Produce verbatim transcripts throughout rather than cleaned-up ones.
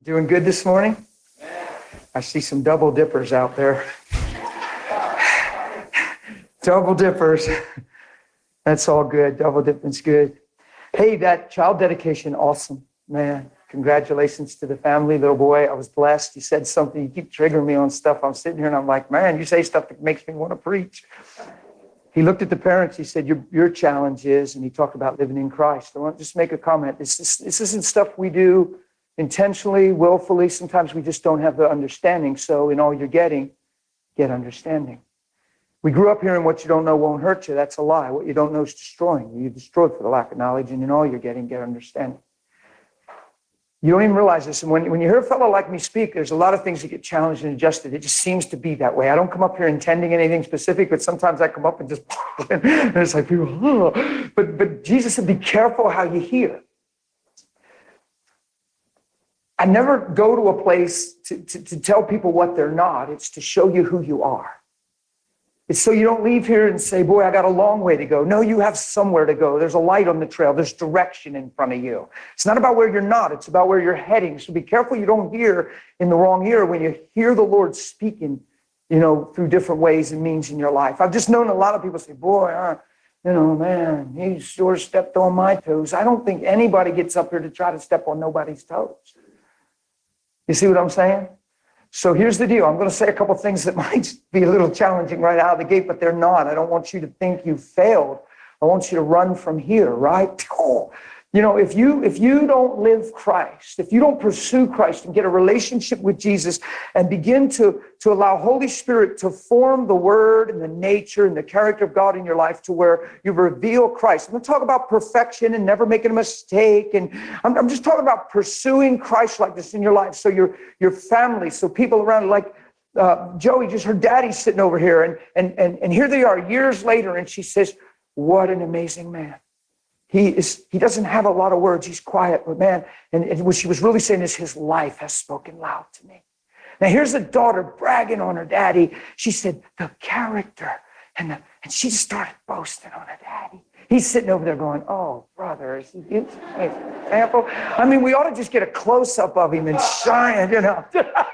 Doing good this morning? I see some double dippers out there. Double dippers. That's all good. Double dipping's good. Hey, that child dedication, awesome, man. Congratulations to the family, little boy. I was blessed. He said something. You keep triggering me on stuff. I'm sitting here and I'm like, man, you say stuff that makes me want to preach. He looked at the parents. He said, your, your challenge is, and he talked about living in Christ. I want to just make a comment. This, is, this isn't stuff we do intentionally, willfully. Sometimes we just don't have the understanding. So in all you're getting, get understanding. We grew up hearing what you don't know won't hurt you. That's a lie. What you don't know is destroying you. You're destroyed for the lack of knowledge. And in all you're getting, get understanding. You don't even realize this. And when, when you hear a fellow like me speak, there's a lot of things that get challenged and adjusted. It just seems to be that way. I don't come up here intending anything specific, but sometimes I come up and just, and it's like people, oh. But, but Jesus said, be careful how you hear. I never go to a place to, to, to tell people what they're not. It's to show you who you are. It's so you don't leave here and say, boy, I got a long way to go. No, you have somewhere to go. There's a light on the trail. There's direction in front of you. It's not about where you're not. It's about where you're heading. So be careful you don't hear in the wrong ear when you hear the Lord speaking, you know, through different ways and means in your life. I've just known a lot of people say, boy, uh, you know, man, he sure stepped on my toes. I don't think anybody gets up here to try to step on nobody's toes. You see what I'm saying? So here's the deal. I'm going to say a couple things that might be a little challenging right out of the gate, but they're not. I don't want you to think you failed. I want you to run from here, right? Oh, you know, if you if you don't live Christ, if you don't pursue Christ and get a relationship with Jesus and begin to, to allow Holy Spirit to form the word and the nature and the character of God in your life to where you reveal Christ. I'm going to talk about perfection and never making a mistake. And I'm, I'm just talking about pursuing Christ like this in your life. So your, your family, so people around, like uh, Joey, just her daddy's sitting over here. And, and, and, and here they are years later. And she says, what an amazing man. He is. He doesn't have a lot of words. He's quiet, but man, and, and what she was really saying is his life has spoken loud to me. Now here's a daughter bragging on her daddy. She said, the character, and, the, and she started boasting on her daddy. He's sitting over there going, oh, brother, is he an example? I mean, we ought to just get a close-up of him and shine, you know.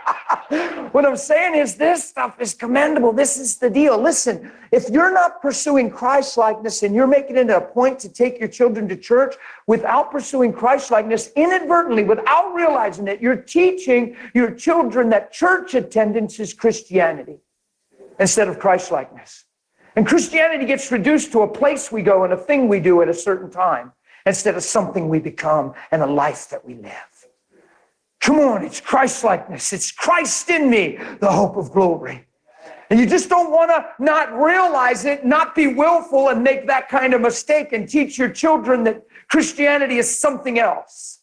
What I'm saying is this stuff is commendable. This is the deal. Listen, if you're not pursuing Christ-likeness and you're making it a point to take your children to church without pursuing Christ-likeness, inadvertently, without realizing it, you're teaching your children that church attendance is Christianity instead of Christ-likeness. And Christianity gets reduced to a place we go and a thing we do at a certain time instead of something we become and a life that we live. Come on, it's Christ-likeness. It's Christ in me, the hope of glory. And you just don't want to not realize it, not be willful and make that kind of mistake and teach your children that Christianity is something else.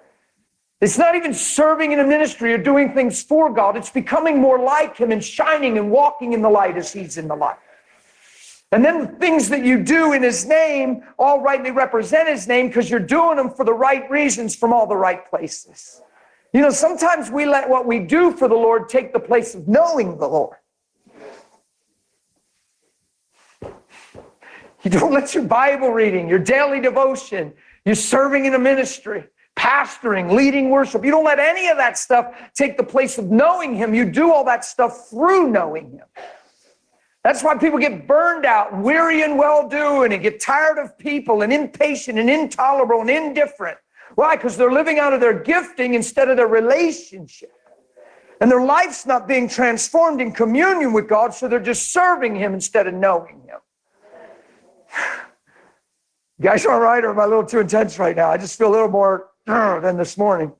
It's not even serving in a ministry or doing things for God. It's becoming more like him and shining and walking in the light as he's in the light. And then the things that you do in his name all rightly represent his name because you're doing them for the right reasons from all the right places. You know, sometimes we let what we do for the Lord take the place of knowing the Lord. You don't let your Bible reading, your daily devotion, your serving in a ministry, pastoring, leading worship, you don't let any of that stuff take the place of knowing him. You do all that stuff through knowing him. That's why people get burned out, and weary and well-doing, and get tired of people, and impatient, and intolerable, and indifferent. Why? Because they're living out of their gifting instead of their relationship. And their life's not being transformed in communion with God, so they're just serving him instead of knowing him. You guys all right, or am I a little too intense right now? I just feel a little more uh, than this morning.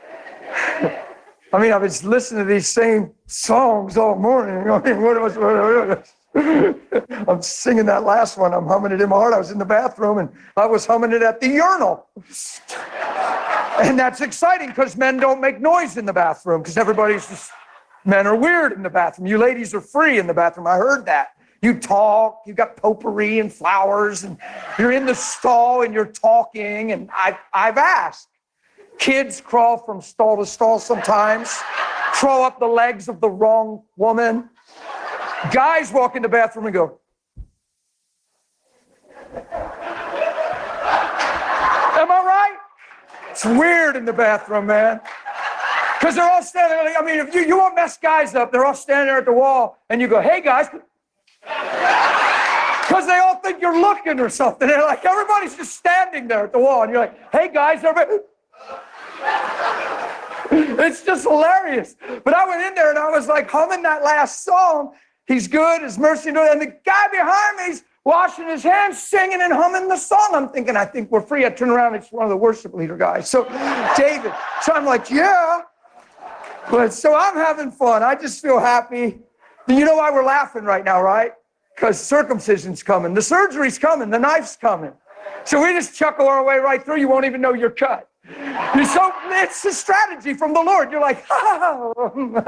I mean, I've been listening to these same songs all morning. I mean, what was, what, what, I'm singing that last one. I'm humming it in my heart. I was in the bathroom, and I was humming it at the urinal. And that's exciting because men don't make noise in the bathroom because everybody's just, men are weird in the bathroom. You ladies are free in the bathroom. I heard that. You talk, you got potpourri and flowers, and you're in the stall and you're talking, and I've, I've asked. Kids crawl from stall to stall sometimes, crawl up the legs of the wrong woman. Guys walk in the bathroom and go, am I right? It's weird in the bathroom, man. Because they're all standing there. I mean, if you, you won't mess guys up, they're all standing there at the wall, and you go, hey, guys. Because they all think you're looking or something. They're like, everybody's just standing there at the wall, and you're like, hey, guys, everybody. It's just hilarious. But I went in there, and I was like humming that last song, He's Good, His Mercy Endures, and the guy behind me's washing his hands, singing and humming the song. I'm thinking, I think we're free. I turn around, it's one of the worship leader guys. So, David. So I'm like, yeah. But so I'm having fun. I just feel happy. You know why we're laughing right now, right? Because circumcision's coming. The surgery's coming. The knife's coming. So we just chuckle our way right through. You won't even know you're cut. You're so, it's a strategy from the Lord. You're like, oh.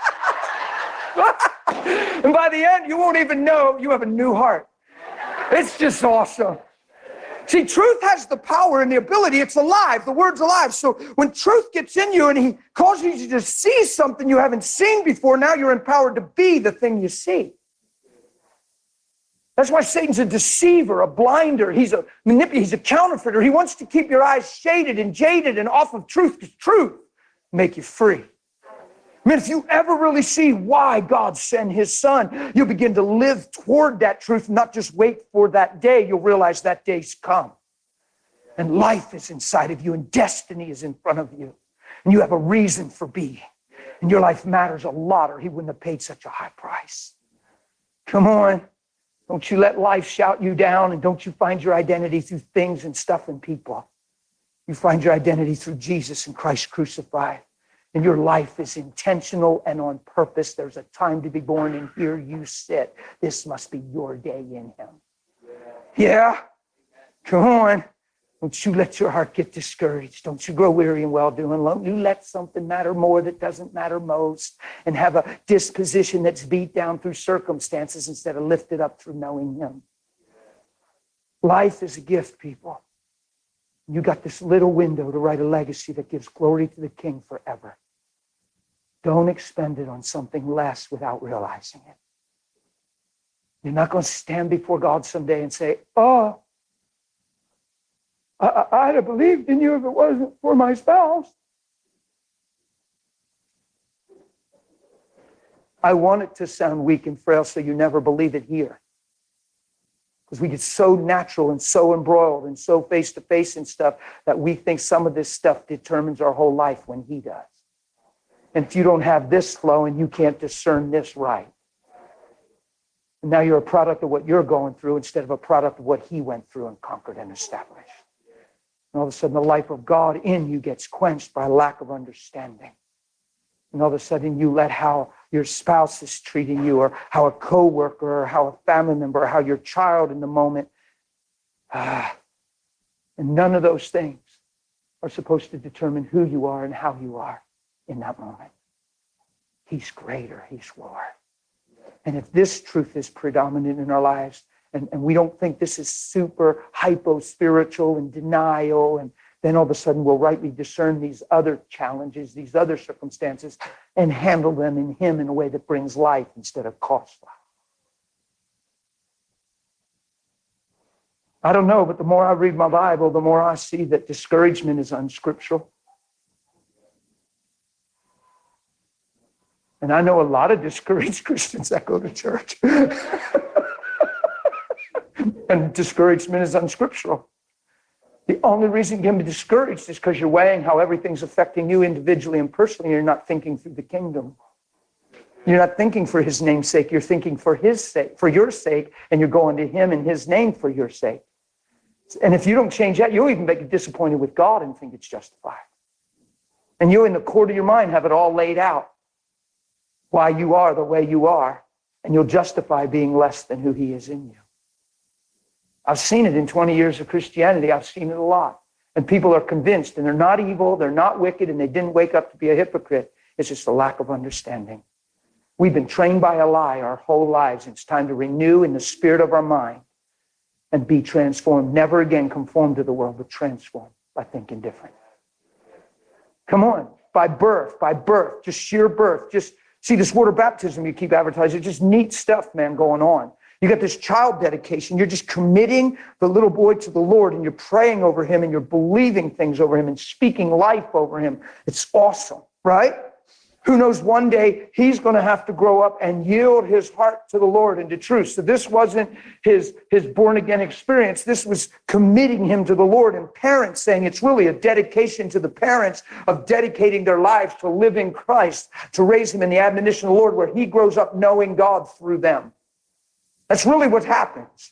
And by the end, you won't even know you have a new heart. It's just awesome. See, truth has the power and the ability. It's alive. The word's alive. So when truth gets in you and he causes you to see something you haven't seen before, now you're empowered to be the thing you see. That's why Satan's a deceiver, a blinder. He's a manipulator. He's a counterfeiter. He wants to keep your eyes shaded and jaded and off of truth, because truth make you free. I mean, if you ever really see why God sent his son, you'll begin to live toward that truth, not just wait for that day. You'll realize that day's come. And life is inside of you, and destiny is in front of you. And you have a reason for being. And your life matters a lot, or he wouldn't have paid such a high price. Come on. Don't you let life shout you down, and don't you find your identity through things and stuff and people. You find your identity through Jesus and Christ crucified. And your life is intentional and on purpose. There's a time to be born, and here you sit. This must be your day in him. Yeah? Come on. Don't you let your heart get discouraged. Don't you grow weary in well-doing. Don't you let something matter more that doesn't matter most, and have a disposition that's beat down through circumstances instead of lifted up through knowing him. Life is a gift, people. You got this little window to write a legacy that gives glory to the King forever. Don't expend it on something less without realizing it. You're not going to stand before God someday and say, oh, I, I'd have believed in you if it wasn't for my spouse. I want it to sound weak and frail so you never believe it here. Because we get so natural and so embroiled and so face-to-face and stuff that we think some of this stuff determines our whole life when he does. And if you don't have this flow and you can't discern this right, and now you're a product of what you're going through instead of a product of what he went through and conquered and established. And all of a sudden the life of God in you gets quenched by lack of understanding. And all of a sudden you let how your spouse is treating you, or how a coworker, or how a family member, or how your child in the moment. Ah, and none of those things are supposed to determine who you are and how you are in that moment. He's greater. He's Lord. And if this truth is predominant in our lives, and, and we don't think this is super hypo-spiritual and denial, and then all of a sudden we'll rightly discern these other challenges, these other circumstances, and handle them in him in a way that brings life instead of cost life. I don't know, but the more I read my Bible, the more I see that discouragement is unscriptural. And I know a lot of discouraged Christians that go to church. And discouragement is unscriptural. The only reason you can be discouraged is because you're weighing how everything's affecting you individually and personally. You're not thinking through the kingdom. You're not thinking for his name's sake. You're thinking for his sake, for your sake, and you're going to him in his name for your sake. And if you don't change that, you'll even get disappointed with God and think it's justified. And you, in the court of your mind, have it all laid out why you are the way you are, and you'll justify being less than who he is in you. I've seen it in twenty years of Christianity. I've seen it a lot. And people are convinced, and they're not evil, they're not wicked, and they didn't wake up to be a hypocrite. It's just a lack of understanding. We've been trained by a lie our whole lives. It's time to renew in the spirit of our mind and be transformed. Never again conform to the world, but transform by thinking different. Come on, by birth, by birth, just sheer birth. Just see this water baptism you keep advertising. Just neat stuff, man, going on. You got this child dedication. You're just committing the little boy to the Lord, and you're praying over him, and you're believing things over him and speaking life over him. It's awesome. right? Who knows one day he's going to have to grow up and yield his heart to the Lord and to truth. So this wasn't his, his born-again experience. This was committing him to the Lord. And parents saying it's really a dedication to the parents of dedicating their lives to living Christ, to raise him in the admonition of the Lord, where he grows up knowing God through them. That's really what happens.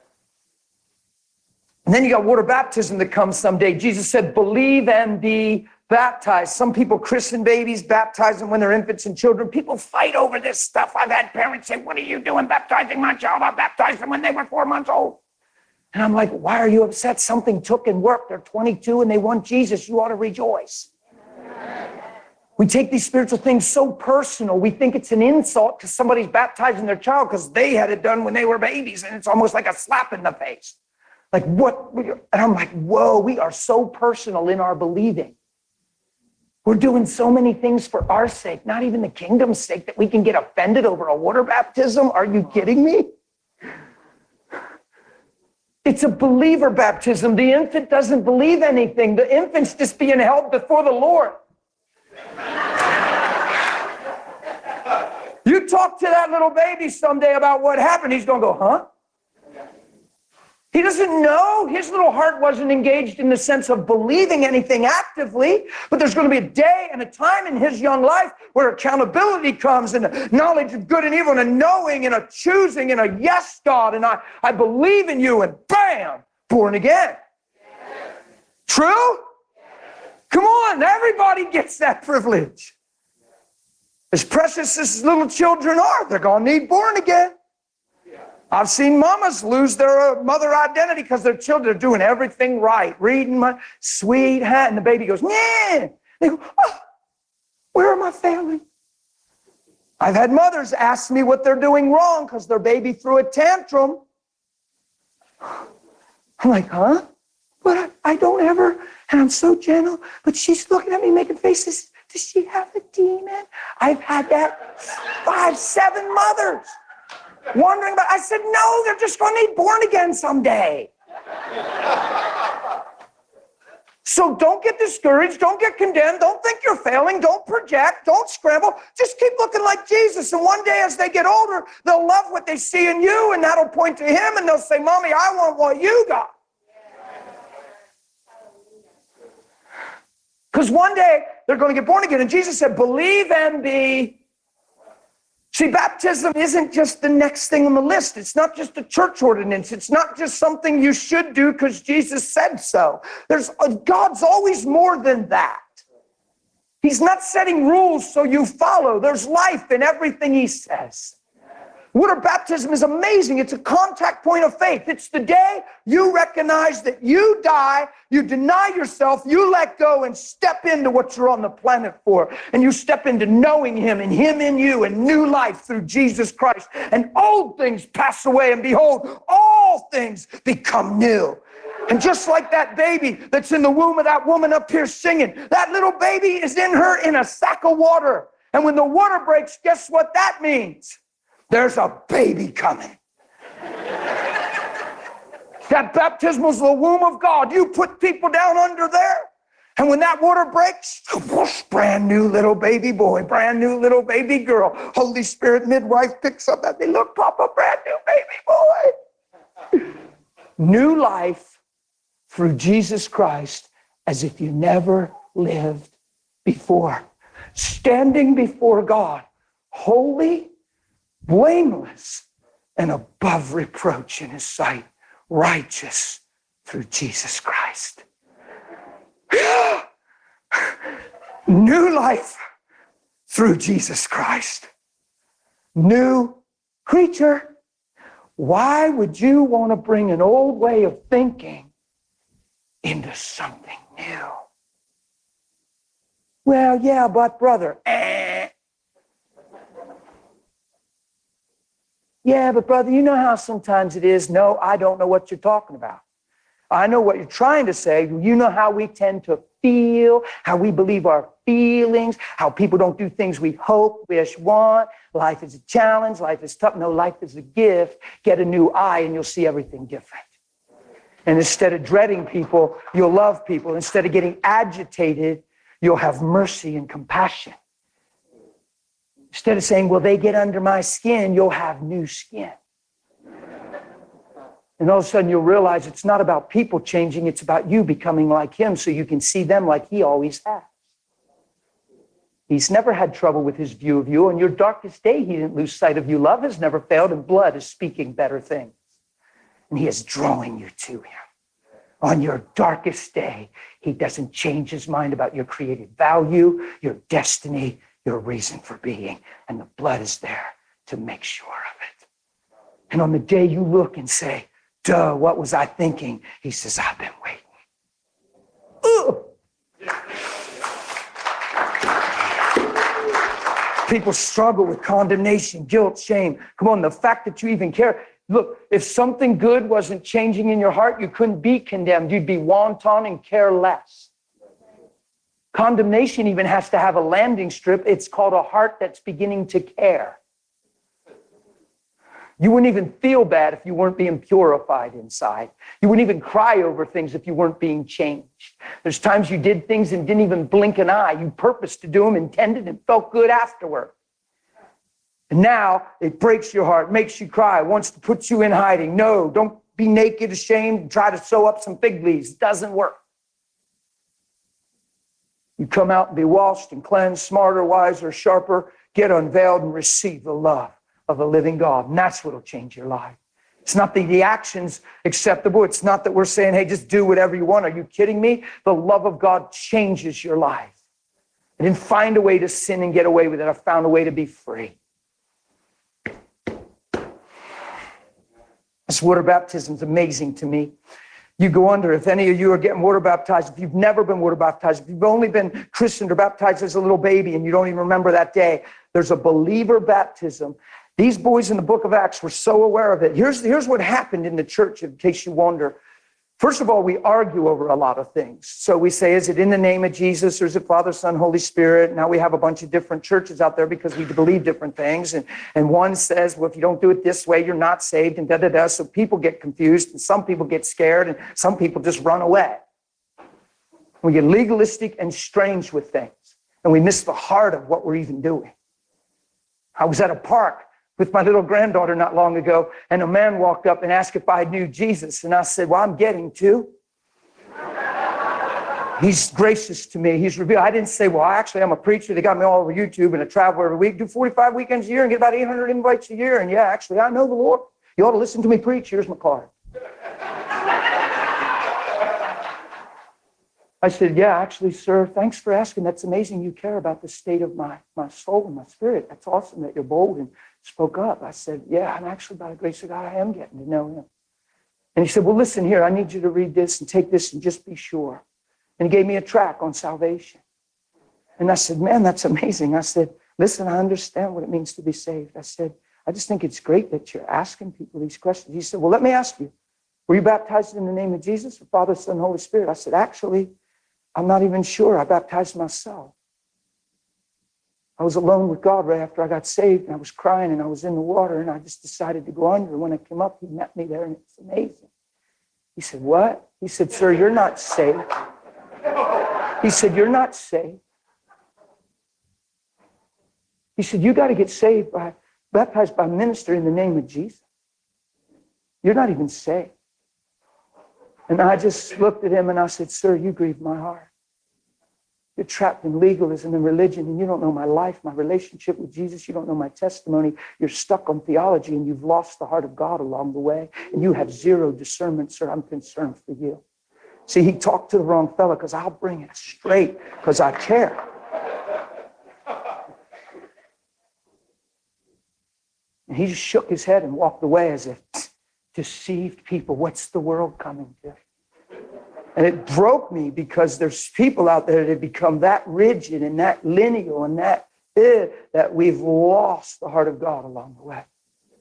And then you got water baptism that comes someday. Jesus said, believe and be baptized. Some people christen babies, baptize them when they're infants and children. People fight over this stuff. I've had parents say, what are you doing baptizing my child? I baptized them when they were four months old. And I'm like, why are you upset? Something took and worked. They're twenty-two and they want Jesus. You ought to rejoice. We take these spiritual things so personal. We think it's an insult because somebody's baptizing their child because they had it done when they were babies. And it's almost like a slap in the face. Like what? And I'm like, whoa, we are so personal in our believing. We're doing so many things for our sake, not even the kingdom's sake, that we can get offended over a water baptism. Are you kidding me? It's a believer baptism. The infant doesn't believe anything. The infant's just being held before the Lord. You talk to that little baby someday about what happened, he's going to go, huh? He doesn't know. His little heart wasn't engaged in the sense of believing anything actively, but there's going to be a day and a time in his young life where accountability comes and a knowledge of good and evil and a knowing and a choosing and a yes, God, and I, I believe in you, and bam, born again. Yes. True? Yes. Come on, everybody gets that privilege. As precious as little children are, they're going to need born again. I've seen mamas lose their mother identity because their children are doing everything right, reading my sweet hat, and the baby goes, yeah. They go, oh, where am I failing? I've had mothers ask me what they're doing wrong because their baby threw a tantrum. I'm like, huh? But I, I don't ever, and I'm so gentle, but she's looking at me making faces. Does she have a demon? I've had that five, seven mothers. Wondering about, I said, no, they're just going to need born again someday. So don't get discouraged. Don't get condemned. Don't think you're failing. Don't project. Don't scramble. Just keep looking like Jesus. And one day as they get older, they'll love what they see in you, and that'll point to him, and they'll say, Mommy, I want what you got. Because one day they're going to get born again. And Jesus said, believe and be. See, baptism isn't just the next thing on the list. It's not just a church ordinance. It's not just something you should do because Jesus said so. There's God's always more than that. He's not setting rules so you follow. There's life in everything he says. Water baptism is amazing. It's a contact point of faith. It's the day you recognize that you die, you deny yourself, you let go and step into what you're on the planet for. And you step into knowing him and him in you and new life through Jesus Christ. And old things pass away, and behold, all things become new. And just like that baby that's in the womb of that woman up here singing, that little baby is in her in a sack of water. And when the water breaks, guess what that means? There's a baby coming. That baptism is the womb of God. You put people down under there, and when that water breaks, whoosh, brand new little baby boy, brand new little baby girl. Holy Spirit midwife picks up that. They look, Papa, brand new baby boy. New life through Jesus Christ as if you never lived before. Standing before God, holy, blameless, and above reproach in his sight, righteous through Jesus Christ. New life through Jesus Christ. New creature. Why would you want to bring an old way of thinking into something new? Well, yeah, but brother, eh. Yeah, but brother, you know how sometimes it is. No, I don't know what you're talking about. I know what you're trying to say. You know how we tend to feel, how we believe our feelings, how people don't do things we hope, wish, want. Life is a challenge. Life is tough. No, life is a gift. Get a new eye and you'll see everything different. And instead of dreading people, you'll love people. Instead of getting agitated, You'll have mercy and compassion. Instead of saying, well, they get under my skin, you'll have new skin. And all of a sudden you'll realize it's not about people changing, it's about you becoming like him so you can see them like he always has. He's never had trouble with his view of you. On your darkest day, he didn't lose sight of you. Love has never failed, and blood is speaking better things. And he is drawing you to him. On your darkest day, he doesn't change his mind about your created value, your destiny, your reason for being. And the blood is there to make sure of it. And on the day you look and say, duh, what was I thinking? He says, I've been waiting. Ugh. People struggle with condemnation, guilt, shame. Come on, the fact that you even care. Look, if something good wasn't changing in your heart, you couldn't be condemned. You'd be wanton and care less. Condemnation even has to have a landing strip. It's called a heart that's beginning to care. You wouldn't even feel bad if you weren't being purified inside. You wouldn't even cry over things if you weren't being changed. There's times you did things and didn't even blink an eye. You purposed to do them, intended, and felt good afterward. And now it breaks your heart, makes you cry, wants to put you in hiding. No, don't be naked, ashamed, try to sew up some fig leaves. It doesn't work. You come out and be washed and cleansed, smarter, wiser, sharper, get unveiled and receive the love of a living God. And that's what will change your life. It's not that the action's acceptable. It's not that we're saying, hey, just do whatever you want. Are you kidding me? The love of God changes your life. I didn't find a way to sin and get away with it. I found a way to be free. This water baptism is amazing to me. You go under, if any of you are getting water baptized, if you've never been water baptized, if you've only been christened or baptized as a little baby and you don't even remember that day, there's a believer baptism. These boys in the book of Acts were so aware of it. Here's, here's what happened in the church, in case you wonder. First of all, we argue over a lot of things. So we say, is it in the name of Jesus or is it Father, Son, Holy Spirit? Now we have a bunch of different churches out there because we believe different things. And, and one says, well, if you don't do it this way, you're not saved, and da-da-da. So people get confused, and some people get scared, and some people just run away. We get legalistic and strange with things, and we miss the heart of what we're even doing. I was at a park with my little granddaughter not long ago, and a man walked up and asked if I knew Jesus. And I said, well, I'm getting to. He's gracious to me. He's revealed. I didn't say, well, actually, I'm a preacher. They got me all over YouTube, and I travel every week, do forty-five weekends a year, and get about eight hundred invites a year. And yeah, actually, I know the Lord. You ought to listen to me preach. Here's my card. I said, yeah, actually, sir, thanks for asking. That's amazing you care about the state of my, my soul and my spirit. That's awesome that you're bold and spoke up. I said, yeah, and actually, by the grace of God, I am getting to know him. And he said, well, listen here, I need you to read this and take this and just be sure. And he gave me a tract on salvation. And I said, man, that's amazing. I said, listen, I understand what it means to be saved. I said, I just think it's great that you're asking people these questions. He said, well, let me ask you, were you baptized in the name of Jesus or Father, Son, Holy Spirit? I said, actually, I'm not even sure. I baptized myself. I was alone with God right after I got saved, and I was crying, and I was in the water, and I just decided to go under. When I came up, he met me there, and it's amazing. He said, what? He said, sir, you're not saved. He said, you're not saved. He said, you got to get saved by, baptized by a minister in the name of Jesus. You're not even saved. And I just looked at him and I said, sir, you grieve my heart. You're trapped in legalism and religion, and you don't know my life, my relationship with Jesus. You don't know my testimony. You're stuck on theology, and you've lost the heart of God along the way, and you have zero discernment, sir. I'm concerned for you. See, he talked to the wrong fella, because I'll bring it straight because I care. And he just shook his head and walked away as if, deceived people, what's the world coming to? And it broke me, because there's people out there that have become that rigid and that lineal and that eh, that we've lost the heart of God along the way.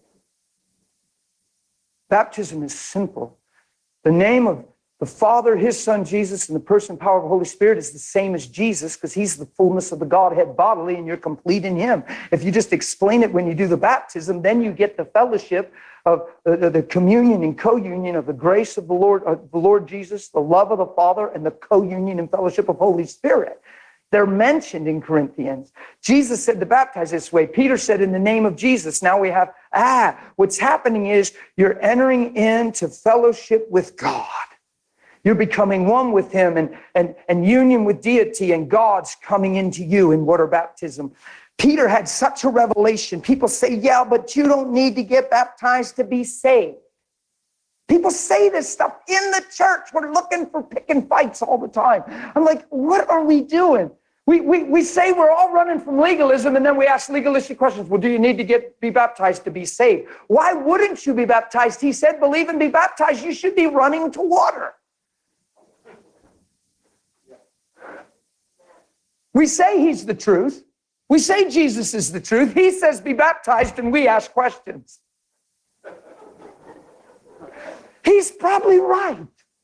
Baptism is simple. The name of the Father, his Son, Jesus, and the person and power of the Holy Spirit is the same as Jesus, because he's the fullness of the Godhead bodily, and you're complete in him. If you just explain it when you do the baptism, then you get the fellowship of the, the communion and co-union of the grace of the Lord, of the Lord Jesus, the love of the Father, and the co-union and fellowship of Holy Spirit. They're mentioned in Corinthians. Jesus said to baptize this way. Peter said in the name of Jesus. Now we have, ah, what's happening is you're entering into fellowship with God. You're becoming one with him and, and, and union with deity, and God's coming into you in water baptism. Peter had such a revelation. People say, yeah, but you don't need to get baptized to be saved. People say this stuff in the church. We're looking for picking fights all the time. I'm like, what are we doing? We, we, we say we're all running from legalism, and then we ask legalistic questions. Well, do you need to get be baptized to be saved? Why wouldn't you be baptized? He said, believe and be baptized. You should be running to water. We say he's the truth. We say Jesus is the truth. He says be baptized, and we ask questions. He's probably right.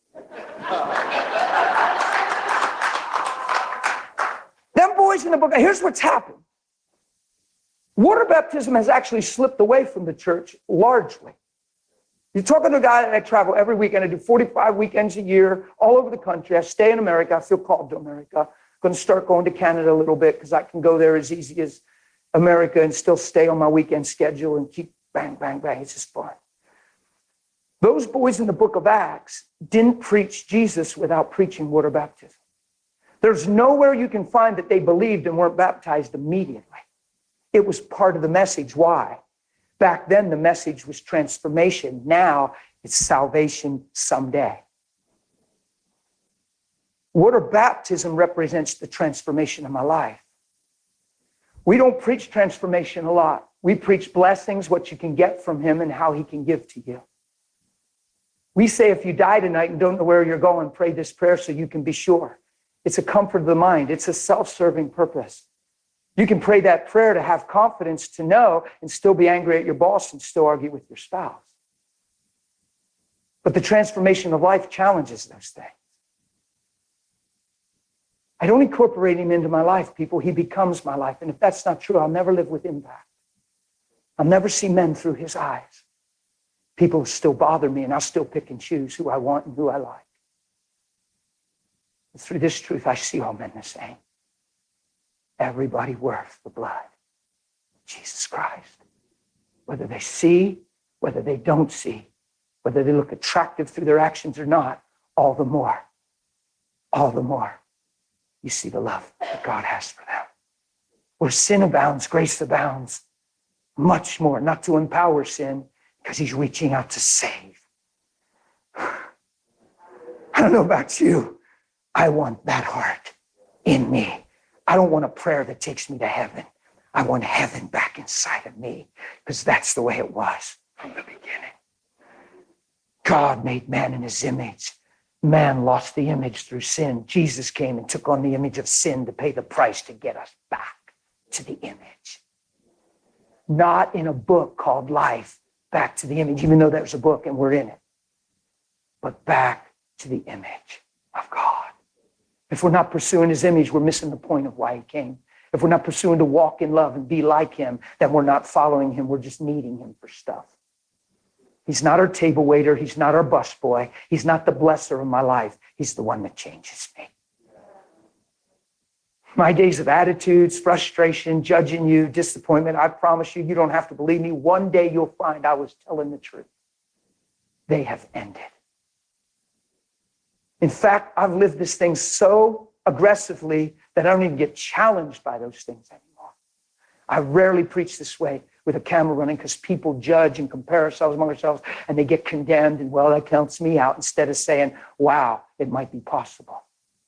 Them boys in the book, here's what's happened. Water baptism has actually slipped away from the church largely. You're talking to a guy that I travel every weekend. I do forty-five weekends a year all over the country. I stay in America. I feel called to America. I'm going to start going to Canada a little bit because I can go there as easy as America and still stay on my weekend schedule and keep bang, bang, bang. It's just fun. Those boys in the book of Acts didn't preach Jesus without preaching water baptism. There's nowhere you can find that they believed and weren't baptized immediately. It was part of the message. Why? Back then, the message was transformation. Now, it's salvation someday. Water baptism represents the transformation of my life. We don't preach transformation a lot. We preach blessings, what you can get from him and how he can give to you. We say if you die tonight and don't know where you're going, pray this prayer so you can be sure. It's a comfort of the mind. It's a self-serving purpose. You can pray that prayer to have confidence to know and still be angry at your boss and still argue with your spouse. But the transformation of life challenges those things. I don't incorporate him into my life, people. He becomes my life. And if that's not true, I'll never live with impact. I'll never see men through his eyes. People still bother me, and I'll still pick and choose who I want and who I like. And through this truth, I see all men the same. Everybody worth the blood of Jesus Christ. Whether they see, whether they don't see, whether they look attractive through their actions or not, all the more, all the more, you see the love that God has for them. Where sin abounds, grace abounds. Much more, not to empower sin, because he's reaching out to save. I don't know about you. I want that heart in me. I don't want a prayer that takes me to heaven. I want heaven back inside of me, because that's the way it was from the beginning. God made man in his image. Man lost the image through sin. Jesus came and took on the image of sin to pay the price to get us back to the image. Not in a book called life, back to the image, even though there's a book and we're in it, but back to the image of God. If we're not pursuing his image, we're missing the point of why he came. If we're not pursuing to walk in love and be like him, then we're not following him. We're just needing him for stuff. He's not our table waiter. He's not our busboy. He's not the blesser of my life. He's the one that changes me. My days of attitudes, frustration, judging you, disappointment, I promise you, you don't have to believe me. One day you'll find I was telling the truth. They have ended. In fact, I've lived this thing so aggressively that I don't even get challenged by those things anymore. I rarely preach this way with a camera running because people judge and compare ourselves among ourselves and they get condemned and, well, that counts me out, instead of saying, wow, it might be possible.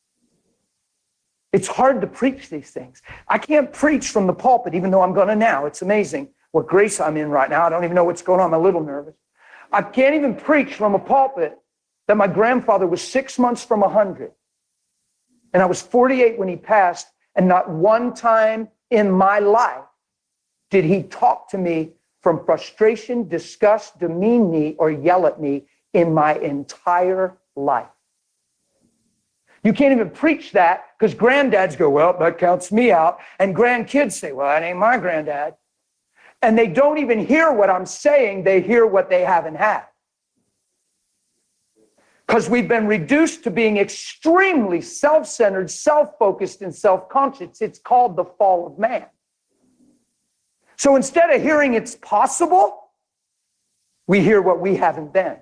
It's hard to preach these things. I can't preach from the pulpit, even though I'm going to now. It's amazing what grace I'm in right now. I don't even know what's going on. I'm a little nervous. I can't even preach from a pulpit that my grandfather was six months from one hundred. And I was forty-eight when he passed, and not one time in my life did he talk to me from frustration, disgust, demean me, or yell at me in my entire life. You can't even preach that because granddads go, well, that counts me out. And grandkids say, well, that ain't my granddad. And they don't even hear what I'm saying. They hear what they haven't had. Because we've been reduced to being extremely self-centered, self-focused, and self-conscious. It's called the fall of man. So instead of hearing it's possible, we hear what we haven't been.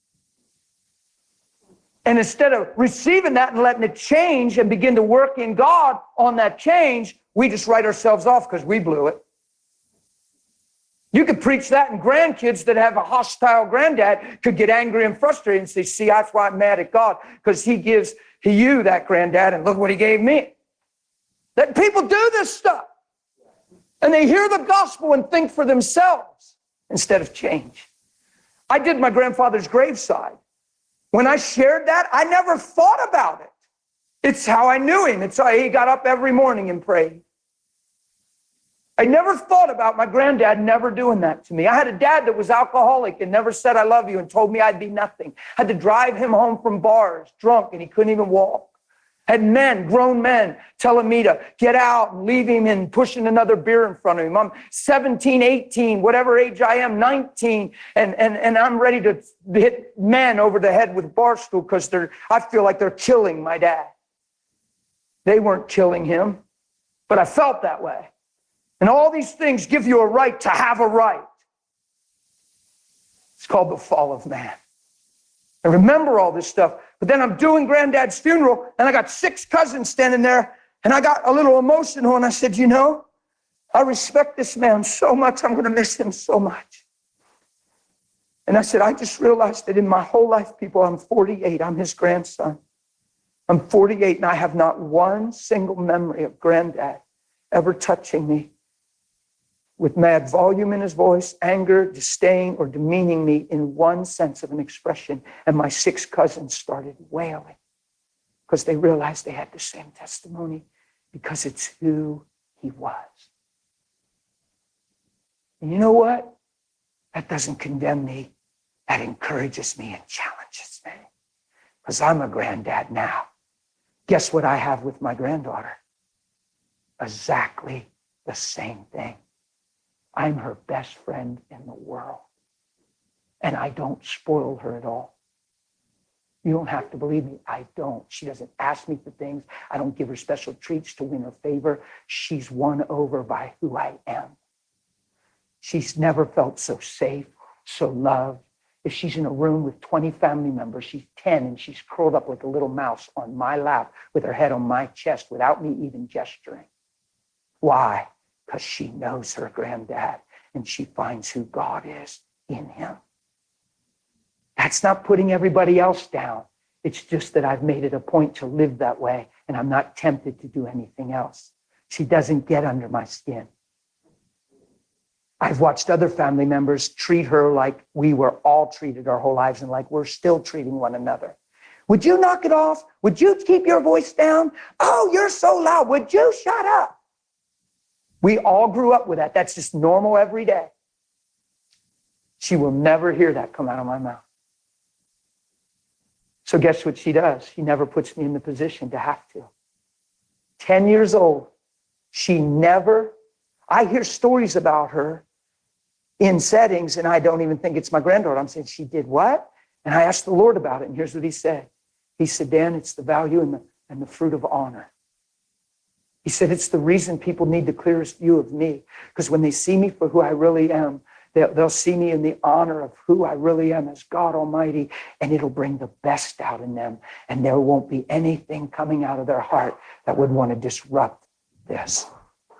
And instead of receiving that and letting it change and begin to work in God on that change, we just write ourselves off because we blew it. You could preach that, and grandkids that have a hostile granddad could get angry and frustrated and say, see, that's why I'm mad at God, because he gives you that granddad, and look what he gave me. That people do this stuff. And they hear the gospel and think for themselves instead of change. I did my grandfather's graveside. When I shared that, I never thought about it. It's how I knew him. It's how he got up every morning and prayed. I never thought about my granddad never doing that to me. I had a dad that was alcoholic and never said I love you and told me I'd be nothing. I had to drive him home from bars drunk and he couldn't even walk. Had men, grown men, telling me to get out and leave him and pushing another beer in front of him. I'm seventeen, eighteen, whatever age I am, nineteen, and, and, and I'm ready to hit men over the head with a bar stool because they're, I feel like they're killing my dad. They weren't killing him, but I felt that way. And all these things give you a right to have a right. It's called the fall of man. I remember all this stuff, but then I'm doing granddad's funeral, and I got six cousins standing there, and I got a little emotional, and I said, you know, I respect this man so much, I'm going to miss him so much. And I said, I just realized that in my whole life, people, I'm forty-eight, I'm his grandson. I'm forty-eight, and I have not one single memory of granddad ever touching me with mad volume in his voice, anger, disdain, or demeaning me in one sense of an expression. And my six cousins started wailing because they realized they had the same testimony, because it's who he was. And you know what? That doesn't condemn me. That encourages me and challenges me, because I'm a granddad now. Guess what I have with my granddaughter? Exactly the same thing. I'm her best friend in the world. And I don't spoil her at all. You don't have to believe me. I don't. She doesn't ask me for things. I don't give her special treats to win her favor. She's won over by who I am. She's never felt so safe, so loved. If she's in a room with twenty family members, she's ten and she's curled up like a little mouse on my lap with her head on my chest without me even gesturing. Why? Because she knows her granddad and she finds who God is in him. That's not putting everybody else down. It's just that I've made it a point to live that way, and I'm not tempted to do anything else. She doesn't get under my skin. I've watched other family members treat her like we were all treated our whole lives and like we're still treating one another. Would you knock it off? Would you keep your voice down? Oh, you're so loud. Would you shut up? We all grew up with that. That's just normal every day. She will never hear that come out of my mouth. So guess what she does? She never puts me in the position to have to. Ten years old, she never, I hear stories about her in settings, and I don't even think it's my granddaughter. I'm saying, she did what? And I asked the Lord about it, and here's what he said. He said, Dan, it's the value and the, and the fruit of honor. He said, it's the reason people need the clearest view of me, because when they see me for who I really am, they'll, they'll see me in the honor of who I really am as God Almighty, and it'll bring the best out in them, and there won't be anything coming out of their heart that would want to disrupt this.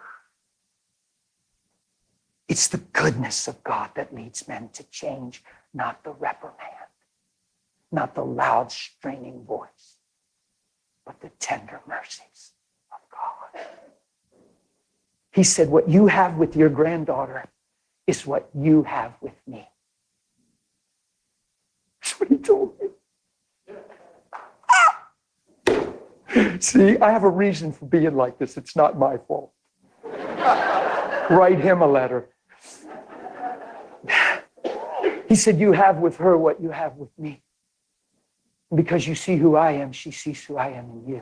It's the goodness of God that leads men to change, not the reprimand, not the loud, straining voice, but the tender mercies of God. He said, what you have with your granddaughter is what you have with me. That's what he told me. Ah! See, I have a reason for being like this. It's not my fault. Write him a letter. He said, you have with her what you have with me. And because you see who I am, she sees who I am in you.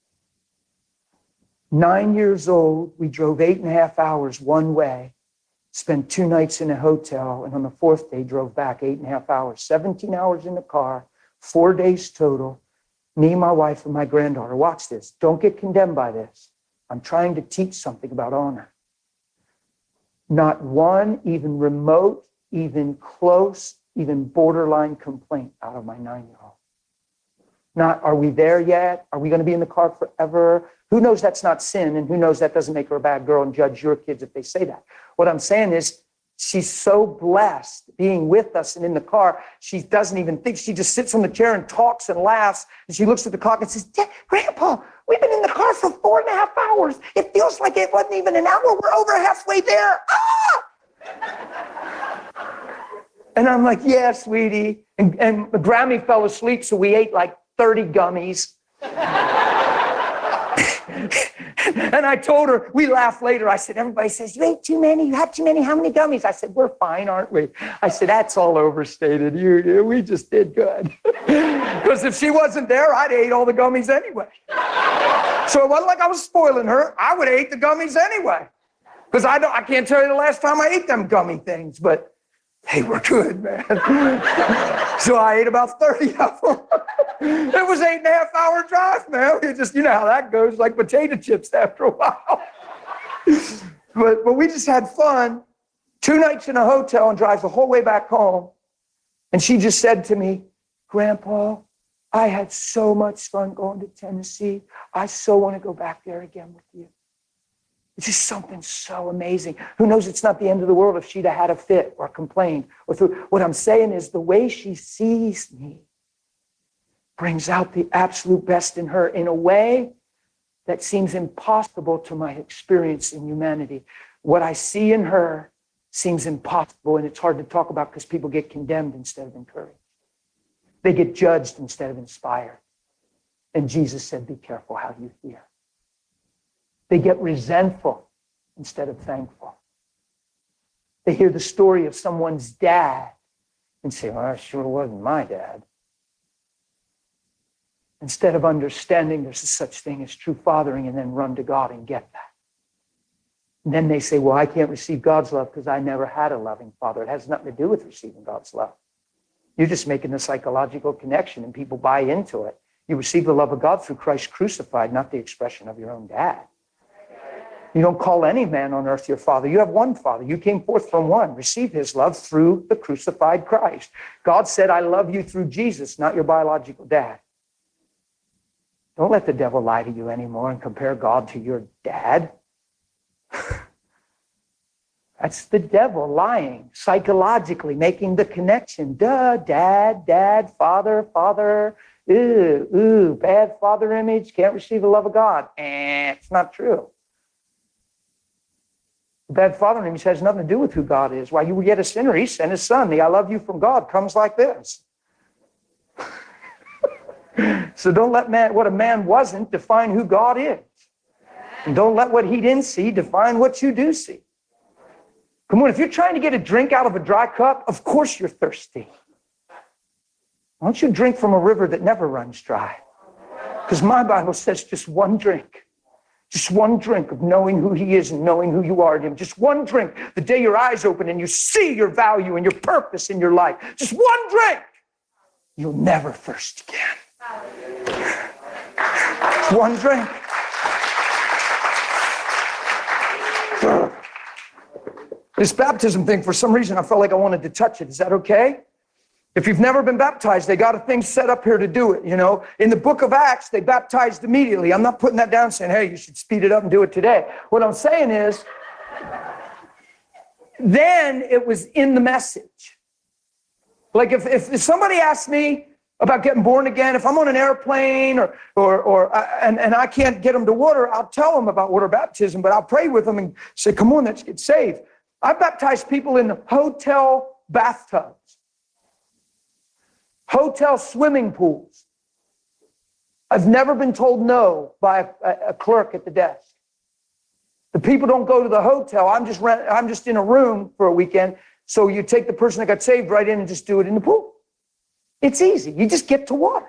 Nine years old, we drove eight and a half hours one way spent two nights in a hotel, and on the fourth day drove back eight and a half hours, seventeen hours in the car, four days total. Me, my wife, and my granddaughter. Watch this. Don't get condemned by this. I'm trying to teach something about honor. Not one even remote, even close, even borderline complaint out of my nine-year-old. Not, are we there yet? Are we going to be in the car forever? Who knows that's not sin, and who knows that doesn't make her a bad girl and judge your kids if they say that. What I'm saying is, she's so blessed being with us and in the car, she doesn't even think. She just sits on the chair and talks and laughs, and she looks at the clock and says, Grandpa, we've been in the car for four and a half hours. It feels like it wasn't even an hour. We're over halfway there. Ah! And I'm like, yeah, sweetie. And, and Grammy fell asleep, so we ate like thirty gummies. And I told her, we laughed later. I said, everybody says, you ate too many, you had too many. How many gummies? I said, we're fine, aren't we? I said, that's all overstated. You, you we just did good. Because if she wasn't there, I'd ate all the gummies anyway. So it wasn't like I was spoiling her. I would have ate the gummies anyway. Because I don't, I can't tell you the last time I ate them gummy things, but they were good, man. So I ate about thirty of them. It was eight and a half hour drive, man. It just, you know how that goes, like potato chips after a while. but, but we just had fun. Two nights in a hotel and drive the whole way back home. And she just said to me, Grandpa, I had so much fun going to Tennessee. I so want to go back there again with you. It's just something so amazing. Who knows, it's not the end of the world if she'd have had a fit or complained. Or through. What I'm saying is the way she sees me brings out the absolute best in her in a way that seems impossible to my experience in humanity. What I see in her seems impossible, and it's hard to talk about because people get condemned instead of encouraged. They get judged instead of inspired. And Jesus said, be careful how you hear. They get resentful instead of thankful. They hear the story of someone's dad and say, well, that sure wasn't my dad. Instead of understanding there's a such thing as true fathering, and then run to God and get that. And then they say, well, I can't receive God's love because I never had a loving father. It has nothing to do with receiving God's love. You're just making a psychological connection and people buy into it. You receive the love of God through Christ crucified, not the expression of your own dad. You don't call any man on earth your father. You have one father. You came forth from one. Receive his love through the crucified Christ. God said, I love you through Jesus, not your biological dad. Don't let the devil lie to you anymore and compare God to your dad. That's the devil lying, psychologically making the connection. Duh, dad, dad, father, father. Ooh, ooh, bad father image, can't receive the love of God. Eh, it's not true. The bad father image has nothing to do with who God is. While you were yet a sinner, he sent his son. The I love you from God comes like this. So don't let man, what a man wasn't define who God is. And don't let what he didn't see define what you do see. Come on, if you're trying to get a drink out of a dry cup, of course you're thirsty. Why don't you drink from a river that never runs dry? Because my Bible says just one drink. Just one drink of knowing who he is and knowing who you are in him. Just one drink the day your eyes open and you see your value and your purpose in your life. Just one drink. You'll never thirst again. One drink. This baptism thing, for some reason, I felt like I wanted to touch it. Is that okay? If you've never been baptized, they got a thing set up here to do it, you know. In the book of Acts, they baptized immediately. I'm not putting that down saying, hey, you should speed it up and do it today. What I'm saying is, then it was in the message. Like if, if, if somebody asked me about getting born again, if I'm on an airplane or, or, or and, and I can't get them to water, I'll tell them about water baptism, but I'll pray with them and say, come on, let's get saved. I baptized people in hotel bathtubs, hotel swimming pools. I've never been told no by a, a clerk at the desk. The people don't go to the hotel. I'm just rent, I'm just in a room for a weekend. So you take the person that got saved right in and just do it in the pool. It's easy. You just get to water.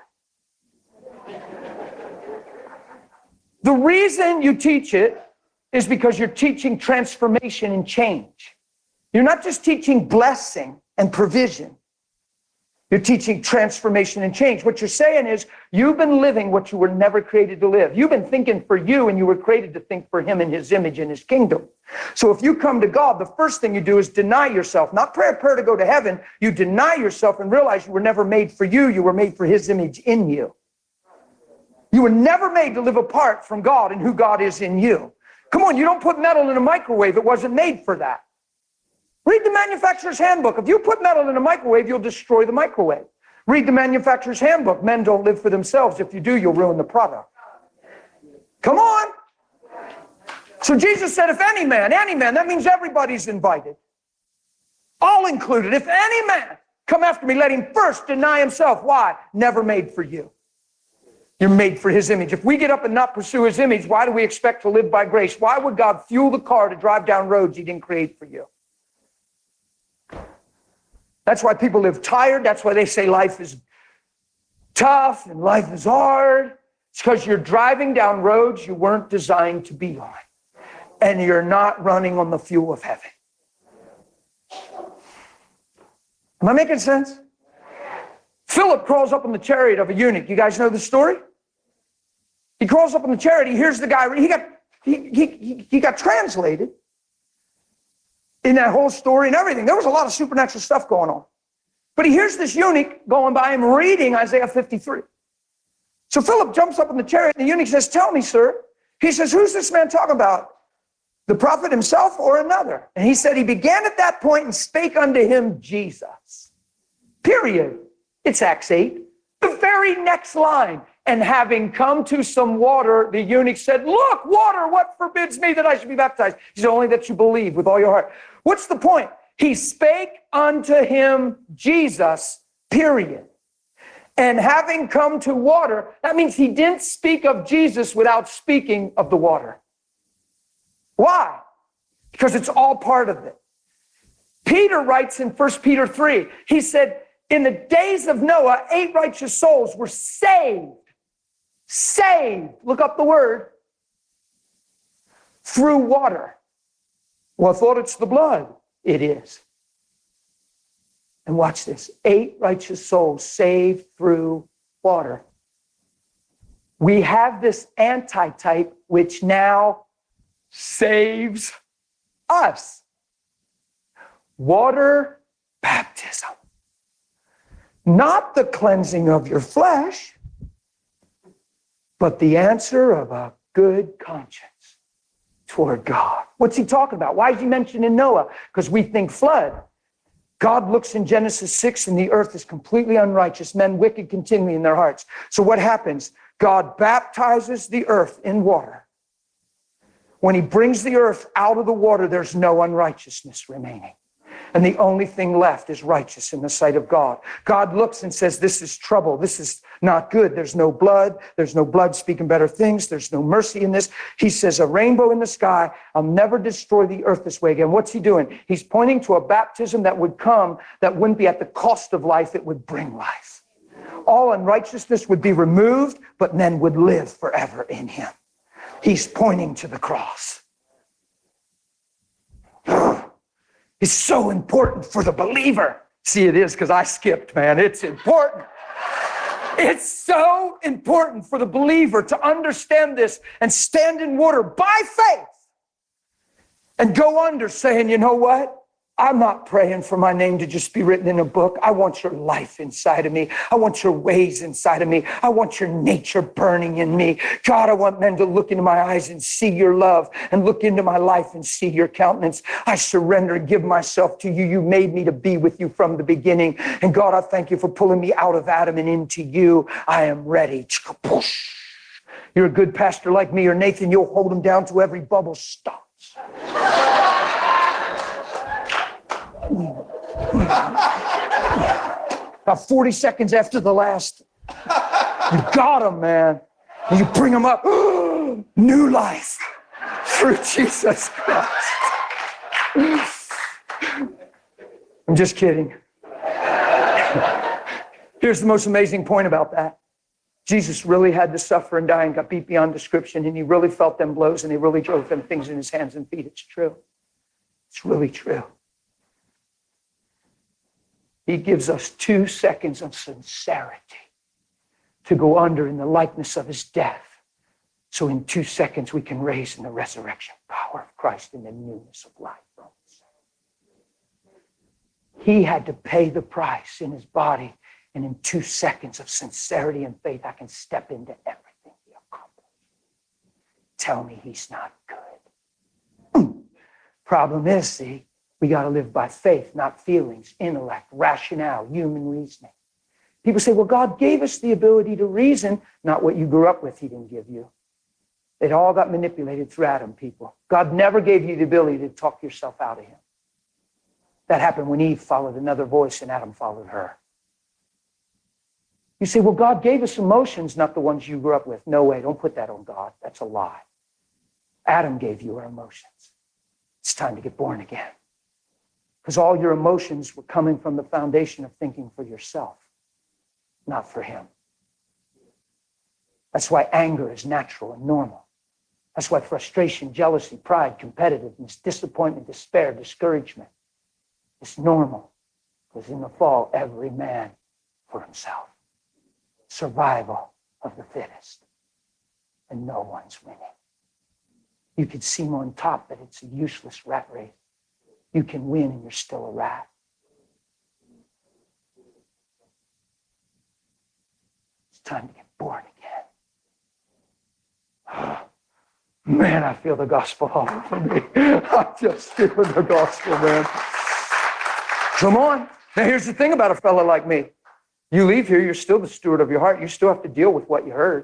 The reason you teach it is because you're teaching transformation and change. You're not just teaching blessing and provision. You're teaching transformation and change. What you're saying is you've been living what you were never created to live. You've been thinking for you, and you were created to think for him in his image in his kingdom. So if you come to God, the first thing you do is deny yourself. Not pray a prayer to go to heaven. You deny yourself and realize you were never made for you. You were made for his image in you. You were never made to live apart from God and who God is in you. Come on, you don't put metal in a microwave. It wasn't made for that. Read the manufacturer's handbook. If you put metal in a microwave, you'll destroy the microwave. Read the manufacturer's handbook. Men don't live for themselves. If you do, you'll ruin the product. Come on. So Jesus said, if any man, any man, that means everybody's invited. All included. If any man come after me, let him first deny himself. Why? Never made for you. You're made for his image. If we get up and not pursue his image, why do we expect to live by grace? Why would God fuel the car to drive down roads he didn't create for you? That's why people live tired. That's why they say life is tough and life is hard. It's because you're driving down roads you weren't designed to be on. And you're not running on the fuel of heaven. Am I making sense? Philip crawls up in the chariot of a eunuch. You guys know the story? He crawls up in the chariot. He hears the guy. He got, he, he, he got translated in that whole story and everything. There was a lot of supernatural stuff going on. But he hears this eunuch going by him reading Isaiah fifty-three. So Philip jumps up in the chariot, and the eunuch says, tell me, sir. He says, who's this man talking about? The prophet himself or another? And he said, he began at that point and spake unto him Jesus. Period. It's Acts eight. The very next line. And having come to some water, the eunuch said, look, water, what forbids me that I should be baptized? He said, only that you believe with all your heart. What's the point? He spake unto him Jesus, period. And having come to water, that means he didn't speak of Jesus without speaking of the water. Why? Because it's all part of it. Peter writes in First Peter three, he said, in the days of Noah, eight righteous souls were saved. Saved, look up the word, through water. Well, I thought it's the blood. It is. And watch this. Eight righteous souls saved through water. We have this antitype which now saves us. Water baptism. Not the cleansing of your flesh, but the answer of a good conscience toward God. What's he talking about? Why is he mentioning Noah? Because we think flood. God looks in Genesis six and the earth is completely unrighteous, men wicked continually in their hearts. So what happens? God baptizes the earth in water. When he brings the earth out of the water, there's no unrighteousness remaining. And the only thing left is righteous in the sight of God. God looks and says, this is trouble. This is not good. There's no blood. There's no blood speaking better things. There's no mercy in this. He says, a rainbow in the sky. I'll never destroy the earth this way again. What's he doing? He's pointing to a baptism that would come that wouldn't be at the cost of life. It would bring life. All unrighteousness would be removed, but men would live forever in him. He's pointing to the cross. It's so important for the believer. See, it is because I skipped, man. It's important. It's so important for the believer to understand this and stand in water by faith and go under saying, you know what? I'm not praying for my name to just be written in a book. I want your life inside of me. I want your ways inside of me. I want your nature burning in me. God, I want men to look into my eyes and see your love and look into my life and see your countenance. I surrender and give myself to you. You made me to be with you from the beginning. And God, I thank you for pulling me out of Adam and into you. I am ready. You're a good pastor like me or Nathan. You'll hold them down till every bubble stops. About forty seconds after the last, you got them, man. And you bring them up. New life through Jesus Christ. I'm just kidding. Here's the most amazing point about that. Jesus really had to suffer and die and got beat beyond description, and he really felt them blows, and he really drove them things in his hands and feet. It's true. It's really true. He gives us two seconds of sincerity to go under in the likeness of his death. So in two seconds, we can raise in the resurrection power of Christ in the newness of life. He had to pay the price in his body. And in two seconds of sincerity and faith, I can step into everything he accomplished. Tell me he's not good. Problem is, see, we got to live by faith, not feelings, intellect, rationale, human reasoning. People say, well, God gave us the ability to reason, not what you grew up with, he didn't give you. It all got manipulated through Adam, people. God never gave you the ability to talk yourself out of him. That happened when Eve followed another voice and Adam followed her. You say, well, God gave us emotions, not the ones you grew up with. No way, don't put that on God. That's a lie. Adam gave you our emotions. It's time to get born again. Because all your emotions were coming from the foundation of thinking for yourself, not for him. That's why anger is natural and normal. That's why frustration, jealousy, pride, competitiveness, disappointment, despair, discouragement is normal. Because in the fall, every man for himself. Survival of the fittest. And no one's winning. You could seem on top, but it's a useless rat race. You can win and you're still a rat. It's time to get born again. Man, I feel the gospel all over me. I'm just feeling the gospel, man. Come on. Now, here's the thing about a fella like me. You leave here, you're still the steward of your heart. You still have to deal with what you heard.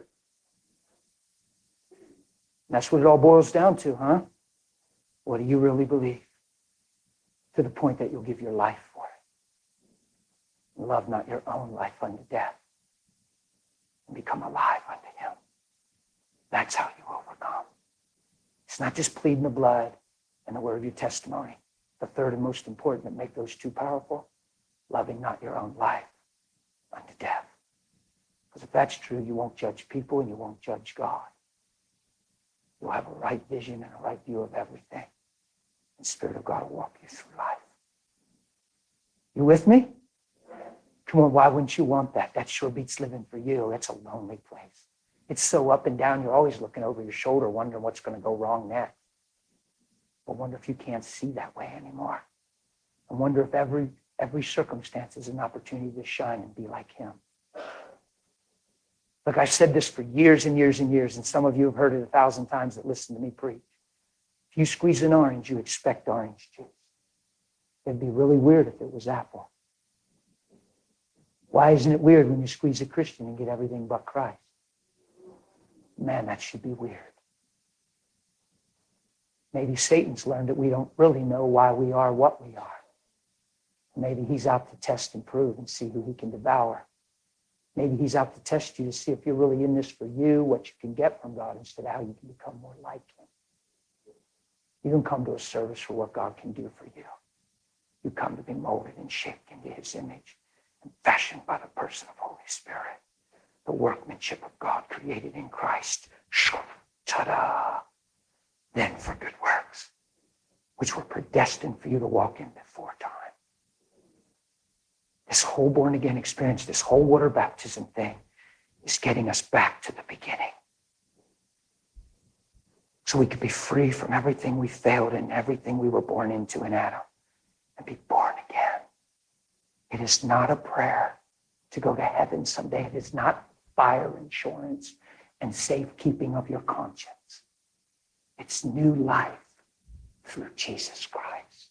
And that's what it all boils down to, huh? What do you really believe? To the point that you'll give your life for it. Love not your own life unto death. And become alive unto him. That's how you overcome. It's not just pleading the blood and the word of your testimony. The third and most important that make those two powerful, loving not your own life unto death. Because if that's true, you won't judge people and you won't judge God. You'll have a right vision and a right view of everything. And the Spirit of God will walk you through life. You with me? Come on, why wouldn't you want that? That sure beats living for you. That's a lonely place. It's so up and down, you're always looking over your shoulder, wondering what's going to go wrong next. But wonder if you can't see that way anymore. I wonder if every every circumstance is an opportunity to shine and be like him. Look, I've said this for years and years and years, and some of you have heard it a thousand times that listen to me preach. If you squeeze an orange, you expect orange juice. It'd be really weird if it was apple. Why isn't it weird when you squeeze a Christian and get everything but Christ? Man, that should be weird. Maybe Satan's learned that we don't really know why we are what we are. Maybe he's out to test and prove and see who he can devour. Maybe he's out to test you to see if you're really in this for you, what you can get from God, instead of how you can become more like him. You don't come to a service for what God can do for you. You come to be molded and shaped into his image and fashioned by the person of Holy Spirit. The workmanship of God created in Christ. Ta-da! Then for good works, which were predestined for you to walk in before time. This whole born-again experience, this whole water baptism thing is getting us back to the beginning. So we could be free from everything we failed in, everything we were born into in Adam, and be born again. It is not a prayer to go to heaven someday. It is not fire insurance and safekeeping of your conscience. It's new life through Jesus Christ.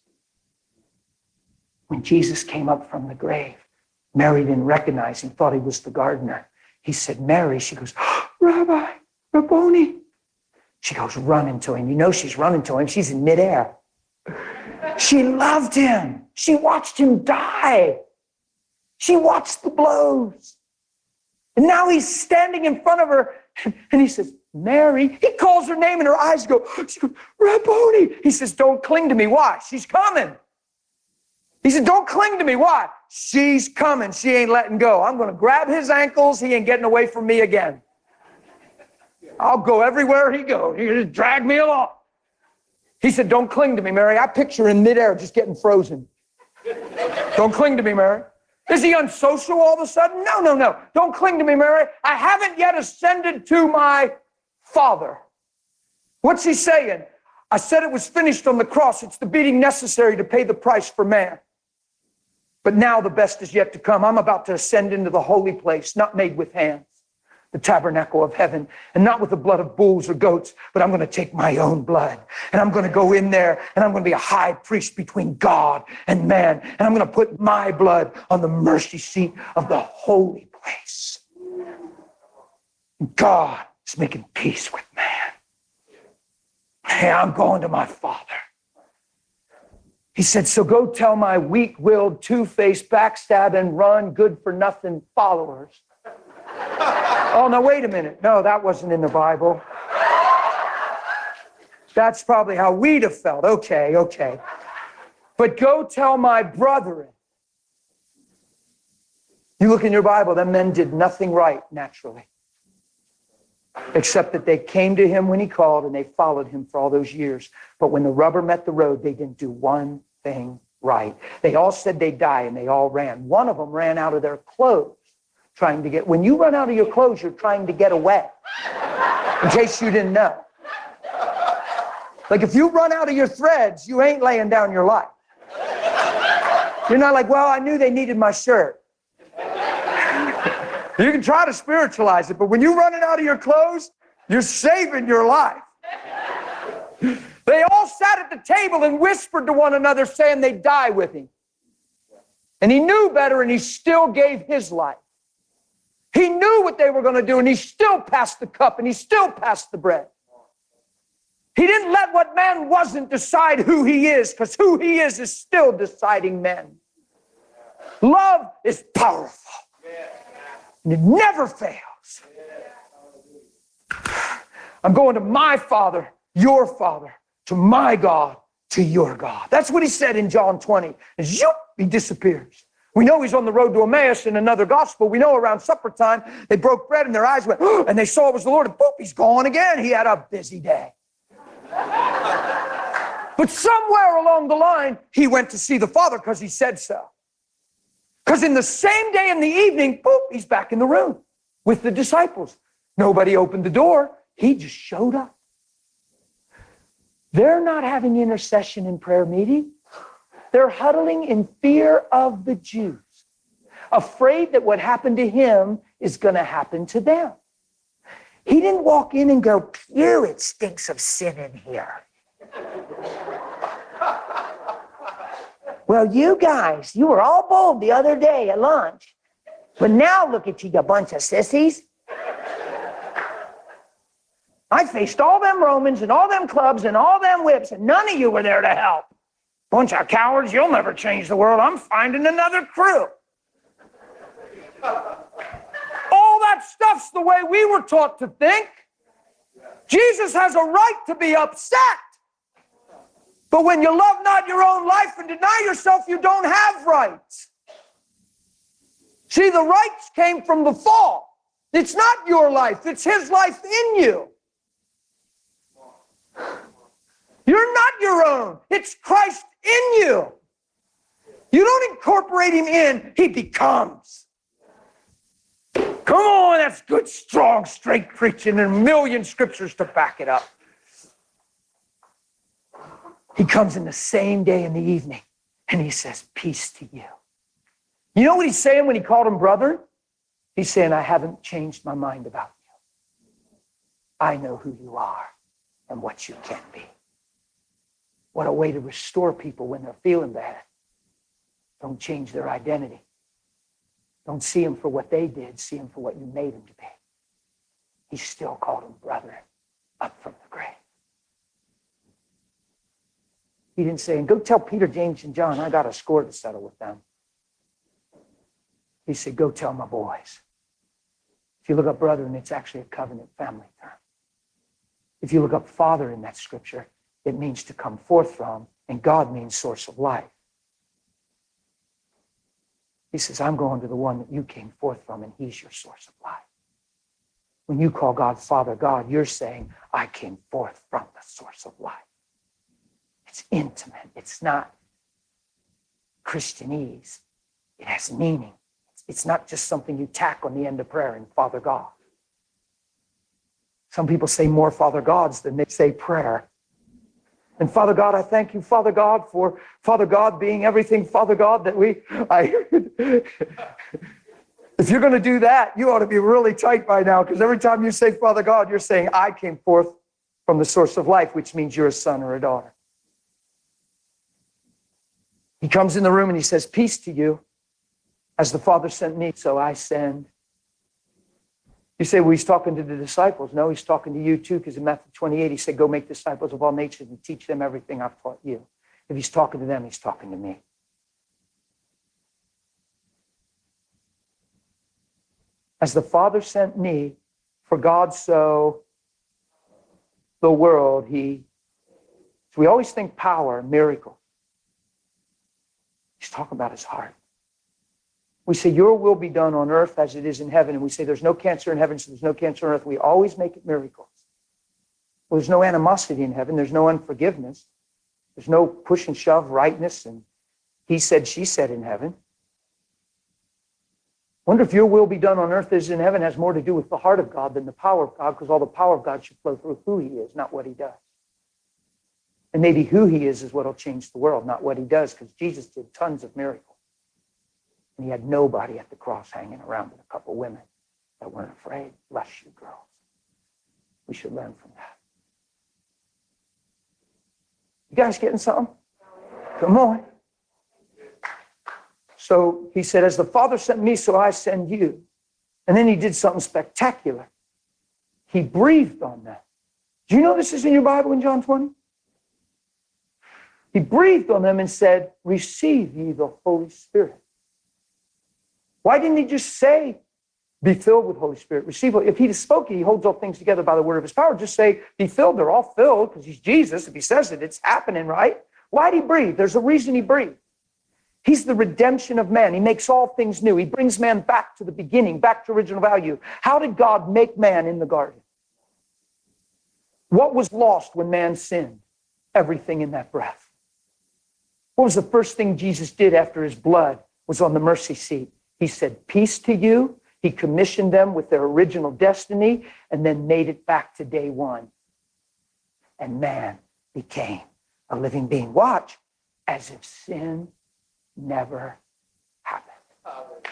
When Jesus came up from the grave, Mary didn't recognize him, thought he was the gardener. He said, Mary. She goes, oh, Rabbi, Rabboni. She goes running to him. You know she's running to him. She's in midair. She loved him. She watched him die. She watched the blows. And now he's standing in front of her, and he says, Mary. He calls her name, and her eyes go, she goes, Rabboni. He says, don't cling to me. Why? She's coming. He said, don't cling to me. Why? She's coming. She ain't letting go. I'm going to grab his ankles. He ain't getting away from me again. I'll go everywhere he goes. He just drag me along. He said, don't cling to me, Mary. I picture in midair just getting frozen. Don't cling to me, Mary. Is he unsocial all of a sudden? No, no, no. Don't cling to me, Mary. I haven't yet ascended to my Father. What's he saying? I said it was finished on the cross. It's the beating necessary to pay the price for man. But now the best is yet to come. I'm about to ascend into the holy place, not made with hands, the tabernacle of heaven, and not with the blood of bulls or goats, but I'm going to take my own blood, and I'm going to go in there, and I'm going to be a high priest between God and man, and I'm going to put my blood on the mercy seat of the holy place. God is making peace with man. Hey, I'm going to my Father. He said, so go tell my weak-willed, two-faced, backstab and run, good-for-nothing followers. Oh, no, wait a minute. No, that wasn't in the Bible. That's probably how we'd have felt. Okay, okay. But go tell my brethren. You look in your Bible, them men did nothing right naturally, except that they came to him when he called and they followed him for all those years. But when the rubber met the road, they didn't do one thing right. They all said they'd die and they all ran. One of them ran out of their clothes trying to get, when you run out of your clothes, you're trying to get away. In case you didn't know. Like if you run out of your threads, you ain't laying down your life. You're not like, well, I knew they needed my shirt. You can try to spiritualize it, but when you're running out of your clothes, you're saving your life. They all sat at the table and whispered to one another, saying they'd die with him. And he knew better, and he still gave his life. He knew what they were going to do, and he still passed the cup, and he still passed the bread. He didn't let what man wasn't decide who he is, because who he is is still deciding men. Love is powerful. And it never fails. I'm going to my Father, your Father, to my God, to your God. That's what he said in John twenty. And zoop, he disappears. We know he's on the road to Emmaus in another gospel. We know around supper time, they broke bread and their eyes went, oh, and they saw it was the Lord, and boop, he's gone again. He had a busy day. But somewhere along the line, he went to see the Father because he said so. Because in the same day in the evening, boop, he's back in the room with the disciples. Nobody opened the door. He just showed up. They're not having intercession and prayer meeting. They're huddling in fear of the Jews, afraid that what happened to him is going to happen to them. He didn't walk in and go, phew, it stinks of sin in here. Well, you guys, you were all bold the other day at lunch, but now look at you, you bunch of sissies. I faced all them Romans and all them clubs and all them whips, and none of you were there to help. Bunch of cowards, you'll never change the world. I'm finding another crew. All that stuff's the way we were taught to think. Jesus has a right to be upset. But when you love not your own life and deny yourself, you don't have rights. See, the rights came from the fall. It's not your life, it's his life in you. You're not your own. It's Christ in you. You don't incorporate him in, he becomes. Come on, that's good, strong, straight preaching and a million scriptures to back it up. He comes in the same day in the evening and he says, peace to you. You know what he's saying when he called them brethren? He's saying, I haven't changed my mind about you. I know who you are and what you can be. What a way to restore people when they're feeling bad. Don't change their identity. Don't see them for what they did. See them for what you made them to be. He still called them brethren up from the grave. He didn't say, and go tell Peter, James, and John, I got a score to settle with them. He said, go tell my boys. If you look up brethren, it's actually a covenant family term. If you look up father in that scripture, it means to come forth from, and God means source of life. He says, I'm going to the one that you came forth from, and he's your source of life. When you call God Father God, you're saying, I came forth from the source of life. It's intimate. It's not Christianese. It has meaning. It's not just something you tack on the end of prayer in Father God. Some people say more Father Gods than they say prayer. And Father God, I thank you, Father God, for Father God being everything, Father God, that we, I, if you're going to do that, you ought to be really tight by now, because every time you say Father God, you're saying, I came forth from the source of life, which means you're a son or a daughter. He comes in the room and he says, peace to you. As the Father sent me, so I send. You say, well, he's talking to the disciples. No, he's talking to you too, because in Matthew twenty-eight, he said, go make disciples of all nations and teach them everything I've taught you. If he's talking to them, he's talking to me. As the Father sent me, for God so the world, he... So we always think power, miracle. He's talking about his heart. We say, your will be done on earth as it is in heaven. And we say, there's no cancer in heaven, so there's no cancer on earth. We always make it miracles. Well, there's no animosity in heaven. There's no unforgiveness. There's no push and shove, rightness, and he said, she said in heaven. Wonder if your will be done on earth as in heaven has more to do with the heart of God than the power of God, because all the power of God should flow through who he is, not what he does. And maybe who he is is what will change the world, not what he does, because Jesus did tons of miracles. And he had nobody at the cross hanging around but a couple women that weren't afraid. Bless you, girls. We should learn from that. You guys getting something? Come on. So he said, as the Father sent me, so I send you. And then he did something spectacular. He breathed on them. Do you know this is in your Bible in John twenty? He breathed on them and said, receive ye the Holy Spirit. Why didn't he just say, be filled with Holy Spirit? Receive. If he spoke, he holds all things together by the word of his power. Just say, be filled. They're all filled because he's Jesus. If he says it, it's happening, right? Why did he breathe? There's a reason he breathed. He's the redemption of man. He makes all things new. He brings man back to the beginning, back to original value. How did God make man in the garden? What was lost when man sinned? Everything in that breath. What was the first thing Jesus did after his blood was on the mercy seat? He said, peace to you. He commissioned them with their original destiny and then made it back to day one. And man became a living being. Watch, as if sin never happened.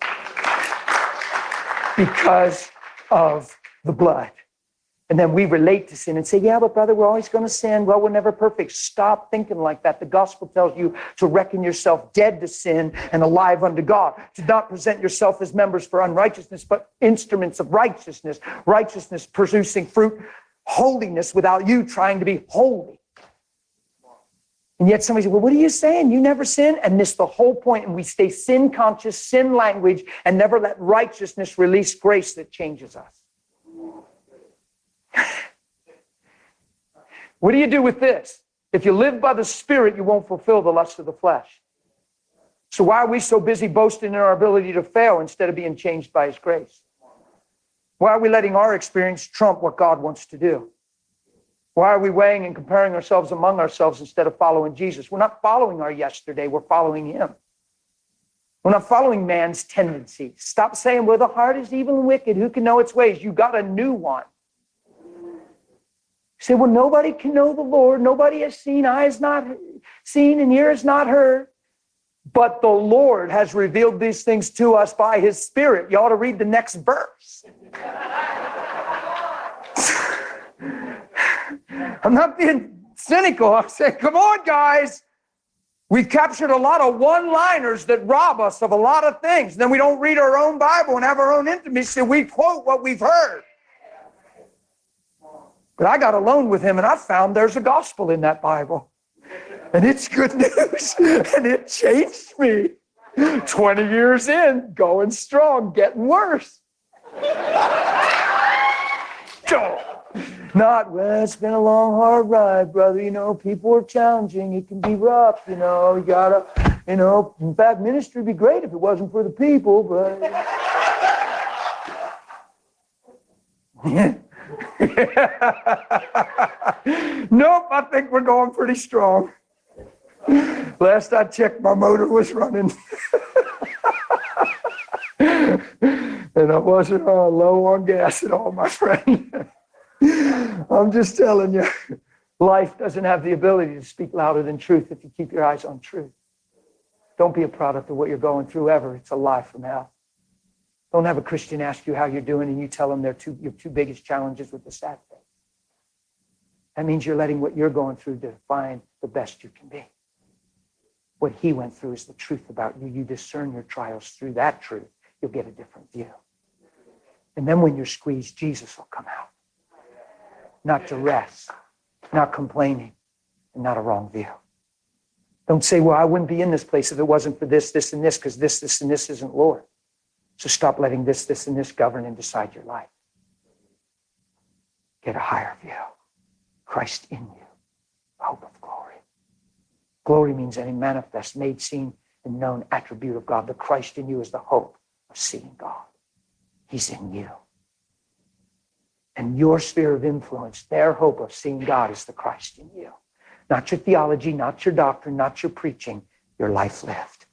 Because of the blood. And then we relate to sin and say, yeah, but brother, we're always going to sin. Well, we're never perfect. Stop thinking like that. The gospel tells you to reckon yourself dead to sin and alive unto God. To not present yourself as members for unrighteousness, but instruments of righteousness. Righteousness producing fruit, holiness without you trying to be holy. And yet somebody says, well, what are you saying? You never sin? And miss the whole point. And we stay sin conscious, sin language, and never let righteousness release grace that changes us. What do you do with this? If you live by the Spirit, you won't fulfill the lust of the flesh. So why are we so busy boasting in our ability to fail instead of being changed by his grace? Why are we letting our experience trump what God wants to do? Why are we weighing and comparing ourselves among ourselves instead of following Jesus? We're not following our yesterday, we're following him. We're not following man's tendencies. Stop saying, well, the heart is evil and wicked. Who can know its ways? You got a new one. Say, well, nobody can know the Lord. Nobody has seen, eye has not seen, and ear has not heard. But the Lord has revealed these things to us by his Spirit. You ought to read the next verse. I'm not being cynical. I'm saying, come on, guys. We've captured a lot of one-liners that rob us of a lot of things. Then we don't read our own Bible and have our own intimacy. We quote what we've heard. But I got alone with him and I found there's a gospel in that Bible. And it's good news. And it changed me. twenty years in, going strong, getting worse. Not, well, it's been a long, hard ride, brother. You know, people are challenging. It can be rough, you know. You gotta, you know, in fact, ministry would be great if it wasn't for the people, but... Nope, I think we're going pretty strong. Last I checked, my motor was running. And I wasn't uh, low on gas at all, my friend. I'm just telling you, life doesn't have the ability to speak louder than truth if you keep your eyes on truth. Don't be a product of what you're going through ever. It's a lie from hell. Don't have a Christian ask you how you're doing and you tell them they're two, your two biggest challenges with the sad thing. That means you're letting what you're going through define the best you can be. What he went through is the truth about you. You discern your trials through that truth. You'll get a different view. And then when you're squeezed, Jesus will come out. Not duress, not complaining, and not a wrong view. Don't say, well, I wouldn't be in this place if it wasn't for this, this, and this, because this, this, and this isn't Lord. So stop letting this, this, and this govern and decide your life. Get a higher view. Christ in you, hope of glory. Glory means any manifest, made, seen, and known attribute of God. The Christ in you is the hope of seeing God. He's in you. And your sphere of influence, their hope of seeing God is the Christ in you. Not your theology, not your doctrine, not your preaching, your life lived.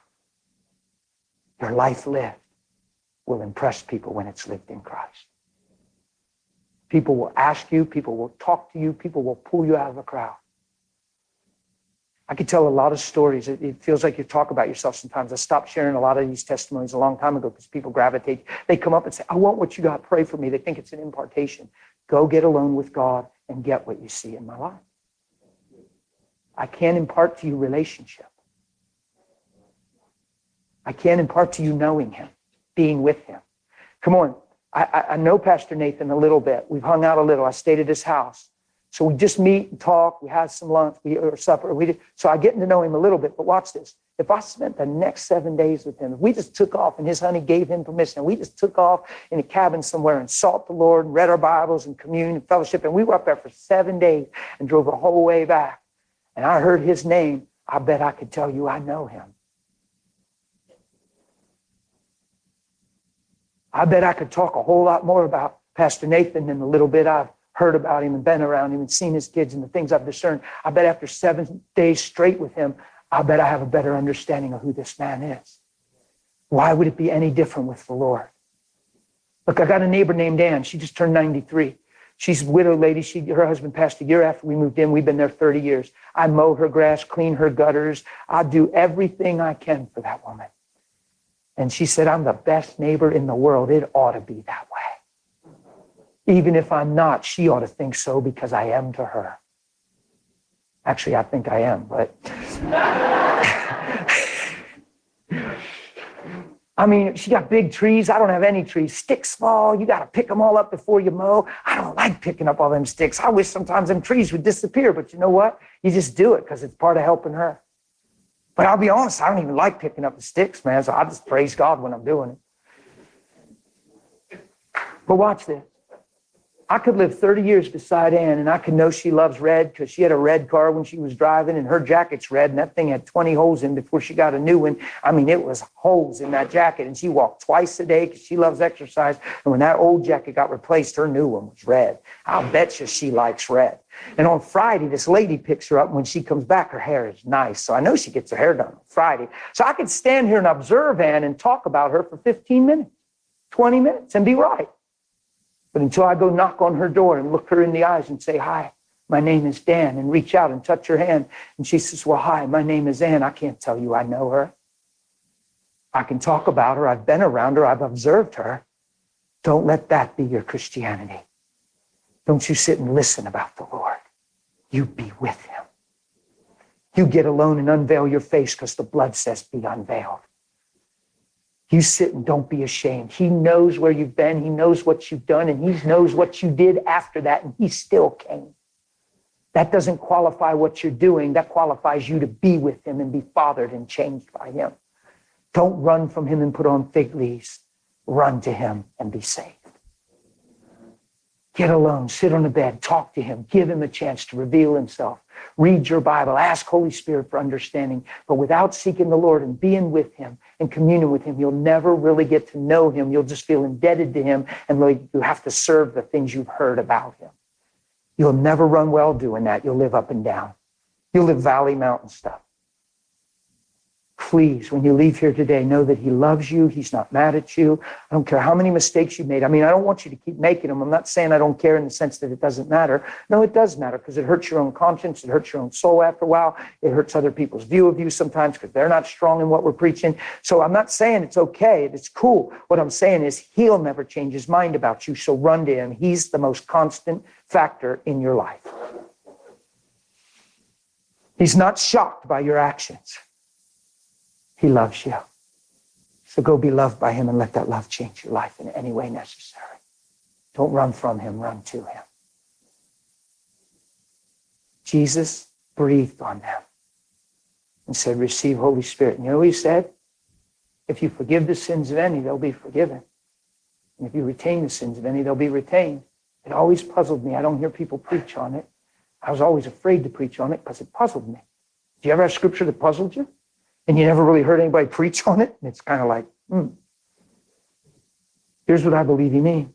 Your life lived will impress people when it's lived in Christ. People will ask you, people will talk to you, people will pull you out of a crowd. I could tell a lot of stories. It, it feels like you talk about yourself sometimes. I stopped sharing a lot of these testimonies a long time ago because people gravitate. They come up and say, I want what you got. Pray for me. They think it's an impartation. Go get alone with God and get what you see in my life. I can't impart to you relationship. I can't impart to you knowing him, being with him. Come on. I, I know Pastor Nathan a little bit. We've hung out a little. I stayed at his house. So we just meet and talk. We had some lunch we, or supper. We did, so I get to know him a little bit. But watch this. If I spent the next seven days with him, if we just took off and his honey gave him permission, and we just took off in a cabin somewhere and sought the Lord and read our Bibles and communion and fellowship, and we were up there for seven days and drove the whole way back, and I heard his name, I bet I could tell you I know him. I bet I could talk a whole lot more about Pastor Nathan than the little bit I've heard about him and been around him and seen his kids and the things I've discerned. I bet after seven days straight with him, I bet I have a better understanding of who this man is. Why would it be any different with the Lord? Look, I got a neighbor named Ann. She just turned ninety-three. She's a widow lady. She, her husband passed a year after we moved in. We've been there thirty years. I mow her grass, clean her gutters. I do everything I can for that woman. And she said, I'm the best neighbor in the world. It ought to be that way. Even if I'm not, she ought to think so because I am to her. Actually, I think I am, but... I mean, she got big trees. I don't have any trees. Sticks fall. You got to pick them all up before you mow. I don't like picking up all them sticks. I wish sometimes them trees would disappear, but you know what? You just do it because it's part of helping her. But I'll be honest, I don't even like picking up the sticks, man, so I just praise God when I'm doing it. But watch this. I could live thirty years beside Ann, and I could know she loves red because she had a red car when she was driving, and her jacket's red, and that thing had twenty holes in before she got a new one. I mean, it was holes in that jacket, and she walked twice a day because she loves exercise, and when that old jacket got replaced, her new one was red. I'll bet you she likes red. And on Friday, this lady picks her up, and when she comes back, her hair is nice, so I know she gets her hair done on Friday. So I could stand here and observe Ann and talk about her for fifteen minutes, twenty minutes, and be right. But until I go knock on her door and look her in the eyes and say, hi, my name is Dan, and reach out and touch her hand, and she says, well, hi, my name is Ann. I can't tell you I know her. I can talk about her. I've been around her. I've observed her. Don't let that be your Christianity. Don't you sit and listen about the Lord. You be with him. You get alone and unveil your face because the blood says be unveiled. You sit and don't be ashamed. He knows where you've been. He knows what you've done, and he knows what you did after that, and he still came. That doesn't qualify what you're doing. That qualifies you to be with him and be fathered and changed by him. Don't run from him and put on fig leaves. Run to him and be saved. Get alone, sit on the bed, talk to him, give him a chance to reveal himself. Read your Bible, ask Holy Spirit for understanding. But without seeking the Lord and being with him and communing with him, you'll never really get to know him. You'll just feel indebted to him, and you have to serve the things you've heard about him. You'll never run well doing that. You'll live up and down. You'll live valley mountain stuff. please, when you leave here today, know that he loves you. He's not mad at you. I don't care how many mistakes you made. I mean, I don't want you to keep making them. I'm not saying I don't care in the sense that it doesn't matter. No, it does matter because it hurts your own conscience. It hurts your own soul after a while. It hurts other people's view of you sometimes because they're not strong in what we're preaching. So I'm not saying it's okay. It's cool. What I'm saying is he'll never change his mind about you. So run to him. He's the most constant factor in your life. He's not shocked by your actions. He loves you. So go be loved by him and let that love change your life in any way necessary. Don't run from him, run to him. Jesus breathed on them and said, receive Holy Spirit. And you know what he said? If you forgive the sins of any, they'll be forgiven. And if you retain the sins of any, they'll be retained. It always puzzled me. I don't hear people preach on it. I was always afraid to preach on it because it puzzled me. Do you ever have scripture that puzzled you? And you never really heard anybody preach on it? And it's kind of like, hmm. Here's what I believe he means.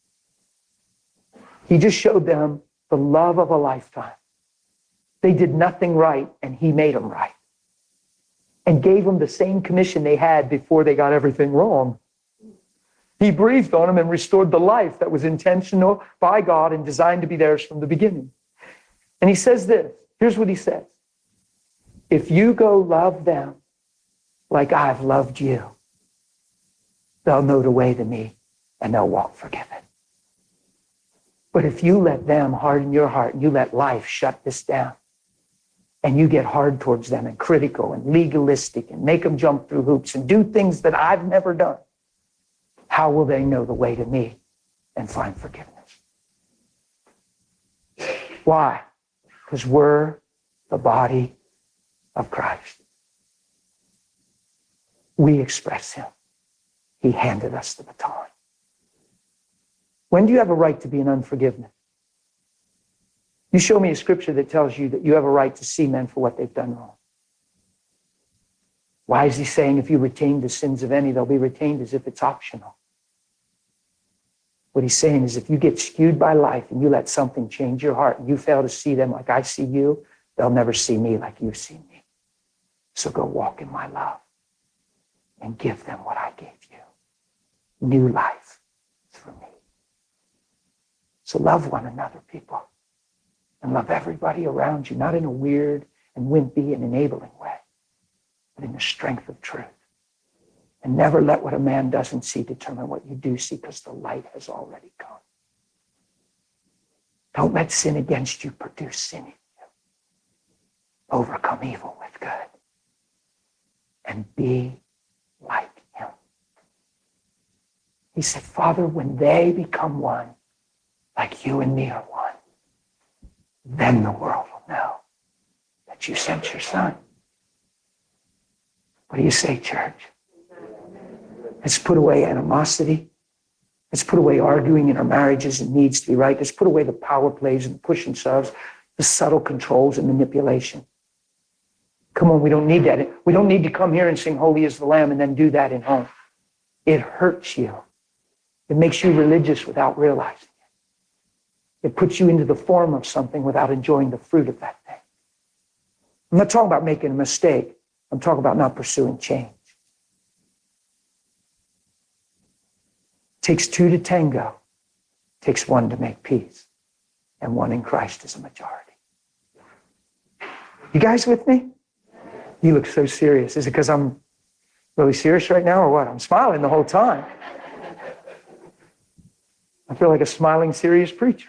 He just showed them the love of a lifetime. They did nothing right, and he made them right. And gave them the same commission they had before they got everything wrong. He breathed on them and restored the life that was intentional by God and designed to be theirs from the beginning. And he says this. Here's what he says. If you go love them like I've loved you, they'll know the way to me and they'll walk forgiven. But if you let them harden your heart and you let life shut this down and you get hard towards them and critical and legalistic and make them jump through hoops and do things that I've never done, how will they know the way to me and find forgiveness? Why? Because we're the body of Christ. We express him. He handed us the baton. When do you have a right to be in unforgiveness? You show me a scripture that tells you that you have a right to see men for what they've done wrong. Why is he saying if you retain the sins of any, they'll be retained as if it's optional? What he's saying is if you get skewed by life and you let something change your heart and you fail to see them like I see you, they'll never see me like you see me. So go walk in my love and give them what I gave you. New life through me. So love one another, people. And love everybody around you, not in a weird and wimpy and enabling way, but in the strength of truth. And never let what a man doesn't see determine what you do see, because the light has already come. Don't let sin against you produce sin in you. Overcome evil with good. And be like him. He said, Father, when they become one, like you and me are one, then the world will know that you sent your son. What do you say, church? Let's put away animosity. Let's put away arguing in our marriages. It needs to be right. Let's put away the power plays and push and shoves, the subtle controls and manipulation. Come on, we don't need that. We don't need to come here and sing Holy is the Lamb and then do that in home. It hurts you. It makes you religious without realizing it. It puts you into the form of something without enjoying the fruit of that thing. I'm not talking about making a mistake. I'm talking about not pursuing change. It takes two to tango. It takes one to make peace. And one in Christ is a majority. You guys with me? You look so serious. Is it because I'm really serious right now or what? I'm smiling the whole time. I feel like a smiling, serious preacher.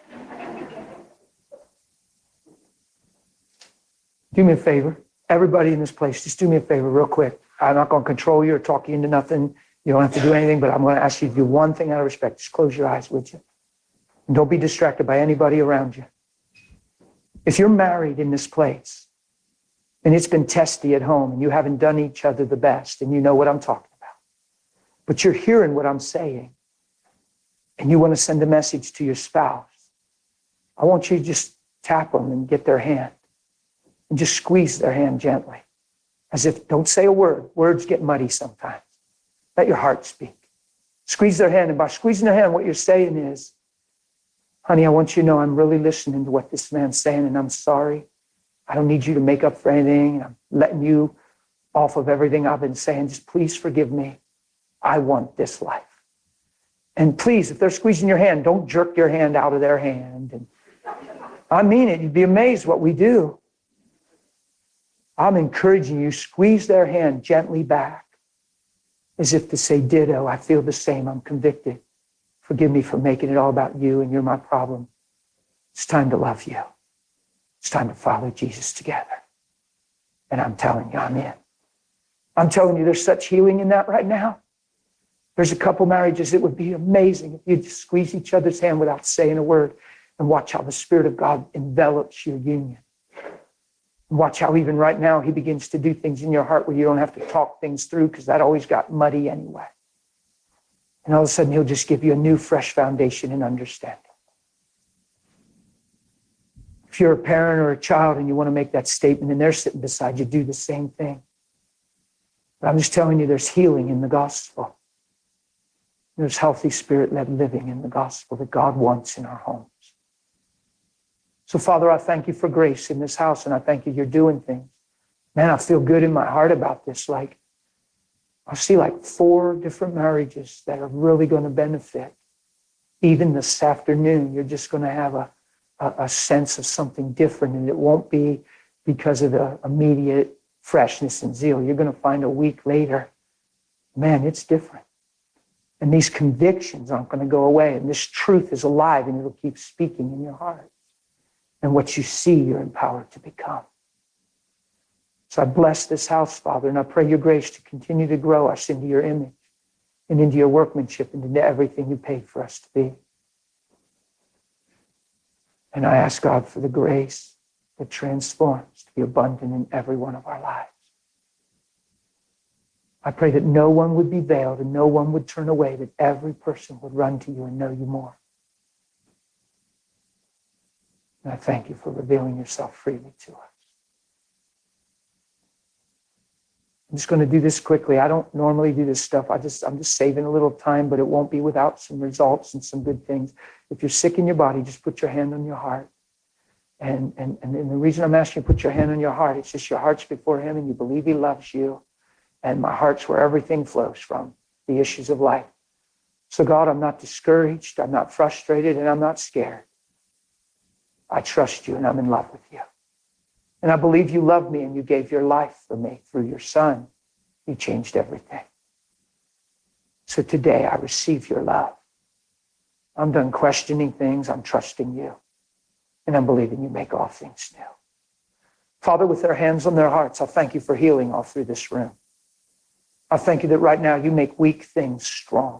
Do me a favor. Everybody in this place, just do me a favor real quick. I'm not going to control you or talk you into nothing. You don't have to do anything, but I'm going to ask you to do one thing out of respect. Just close your eyes, would you? And don't be distracted by anybody around you. If you're married in this place, and it's been testy at home, and you haven't done each other the best, and you know what I'm talking about, but you're hearing what I'm saying, and you want to send a message to your spouse, I want you to just tap them and get their hand, and just squeeze their hand gently, as if, don't say a word. Words get muddy sometimes. Let your heart speak. Squeeze their hand, and by squeezing their hand, what you're saying is, honey, I want you to know I'm really listening to what this man's saying, and I'm sorry. I don't need you to make up for anything. I'm letting you off of everything I've been saying. Just please forgive me. I want this life. And please, if they're squeezing your hand, don't jerk your hand out of their hand. And I mean it. You'd be amazed what we do. I'm encouraging you, squeeze their hand gently back as if to say, ditto, I feel the same. I'm convicted. Forgive me for making it all about you and you're my problem. It's time to love you. It's time to follow Jesus together. And I'm telling you, I'm in. I'm telling you, there's such healing in that right now. There's a couple marriages, it would be amazing if you just squeeze each other's hand without saying a word and watch how the Spirit of God envelops your union. And watch how even right now he begins to do things in your heart where you don't have to talk things through because that always got muddy anyway. And all of a sudden he'll just give you a new, fresh foundation and understanding. If you're a parent or a child and you want to make that statement and they're sitting beside you, do the same thing. But I'm just telling you, there's healing in the gospel. There's healthy Spirit-led living in the gospel that God wants in our homes. So, Father, I thank you for grace in this house, and I thank you you're doing things. Man, I feel good in my heart about this. Like, I see like four different marriages that are really going to benefit. Even this afternoon, you're just going to have a, a, a sense of something different, and it won't be because of the immediate freshness and zeal. You're going to find a week later, man, it's different. And these convictions aren't going to go away. And this truth is alive and it'll keep speaking in your heart. And what you see, you're empowered to become. So I bless this house, Father, and I pray your grace to continue to grow us into your image and into your workmanship and into everything you paid for us to be. And I ask God for the grace that transforms to be abundant in every one of our lives. I pray that no one would be veiled and no one would turn away, that every person would run to you and know you more. And I thank you for revealing yourself freely to us. I'm just going to do this quickly. I don't normally do this stuff. I just, I'm just saving a little time, but it won't be without some results and some good things. If you're sick in your body, just put your hand on your heart. And, and, and the reason I'm asking you to put your hand on your heart, it's just your heart's before him and you believe he loves you. And my heart's where everything flows from, the issues of life. So God, I'm not discouraged, I'm not frustrated, and I'm not scared. I trust you and I'm in love with you. And I believe you love me and you gave your life for me through your Son. You changed everything. So today I receive your love. I'm done questioning things, I'm trusting you. And I'm believing you make all things new. Father, with their hands on their hearts, I thank you for healing all through this room. I thank you that right now you make weak things strong.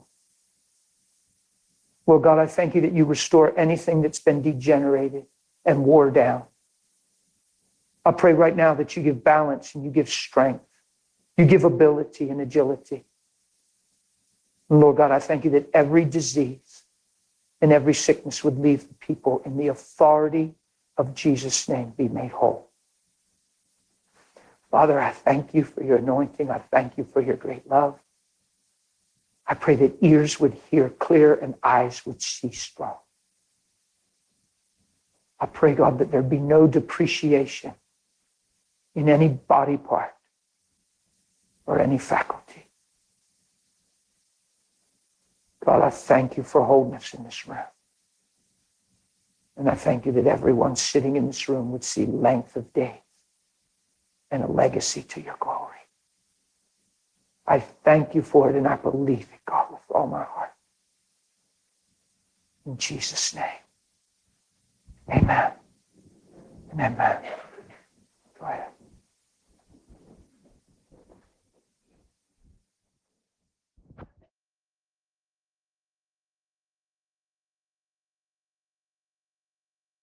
Lord God, I thank you that you restore anything that's been degenerated and wore down. I pray right now that you give balance and you give strength. You give ability and agility. And Lord God, I thank you that every disease and every sickness would leave the people in the authority of Jesus' name be made whole. Father, I thank you for your anointing. I thank you for your great love. I pray that ears would hear clear and eyes would see strong. I pray, God, that there be no depreciation in any body part or any faculty. God, I thank you for wholeness in this room. And I thank you that everyone sitting in this room would see length of days and a legacy to your glory. I thank you for it and I believe it, God, with all my heart. In Jesus' name, amen and amen.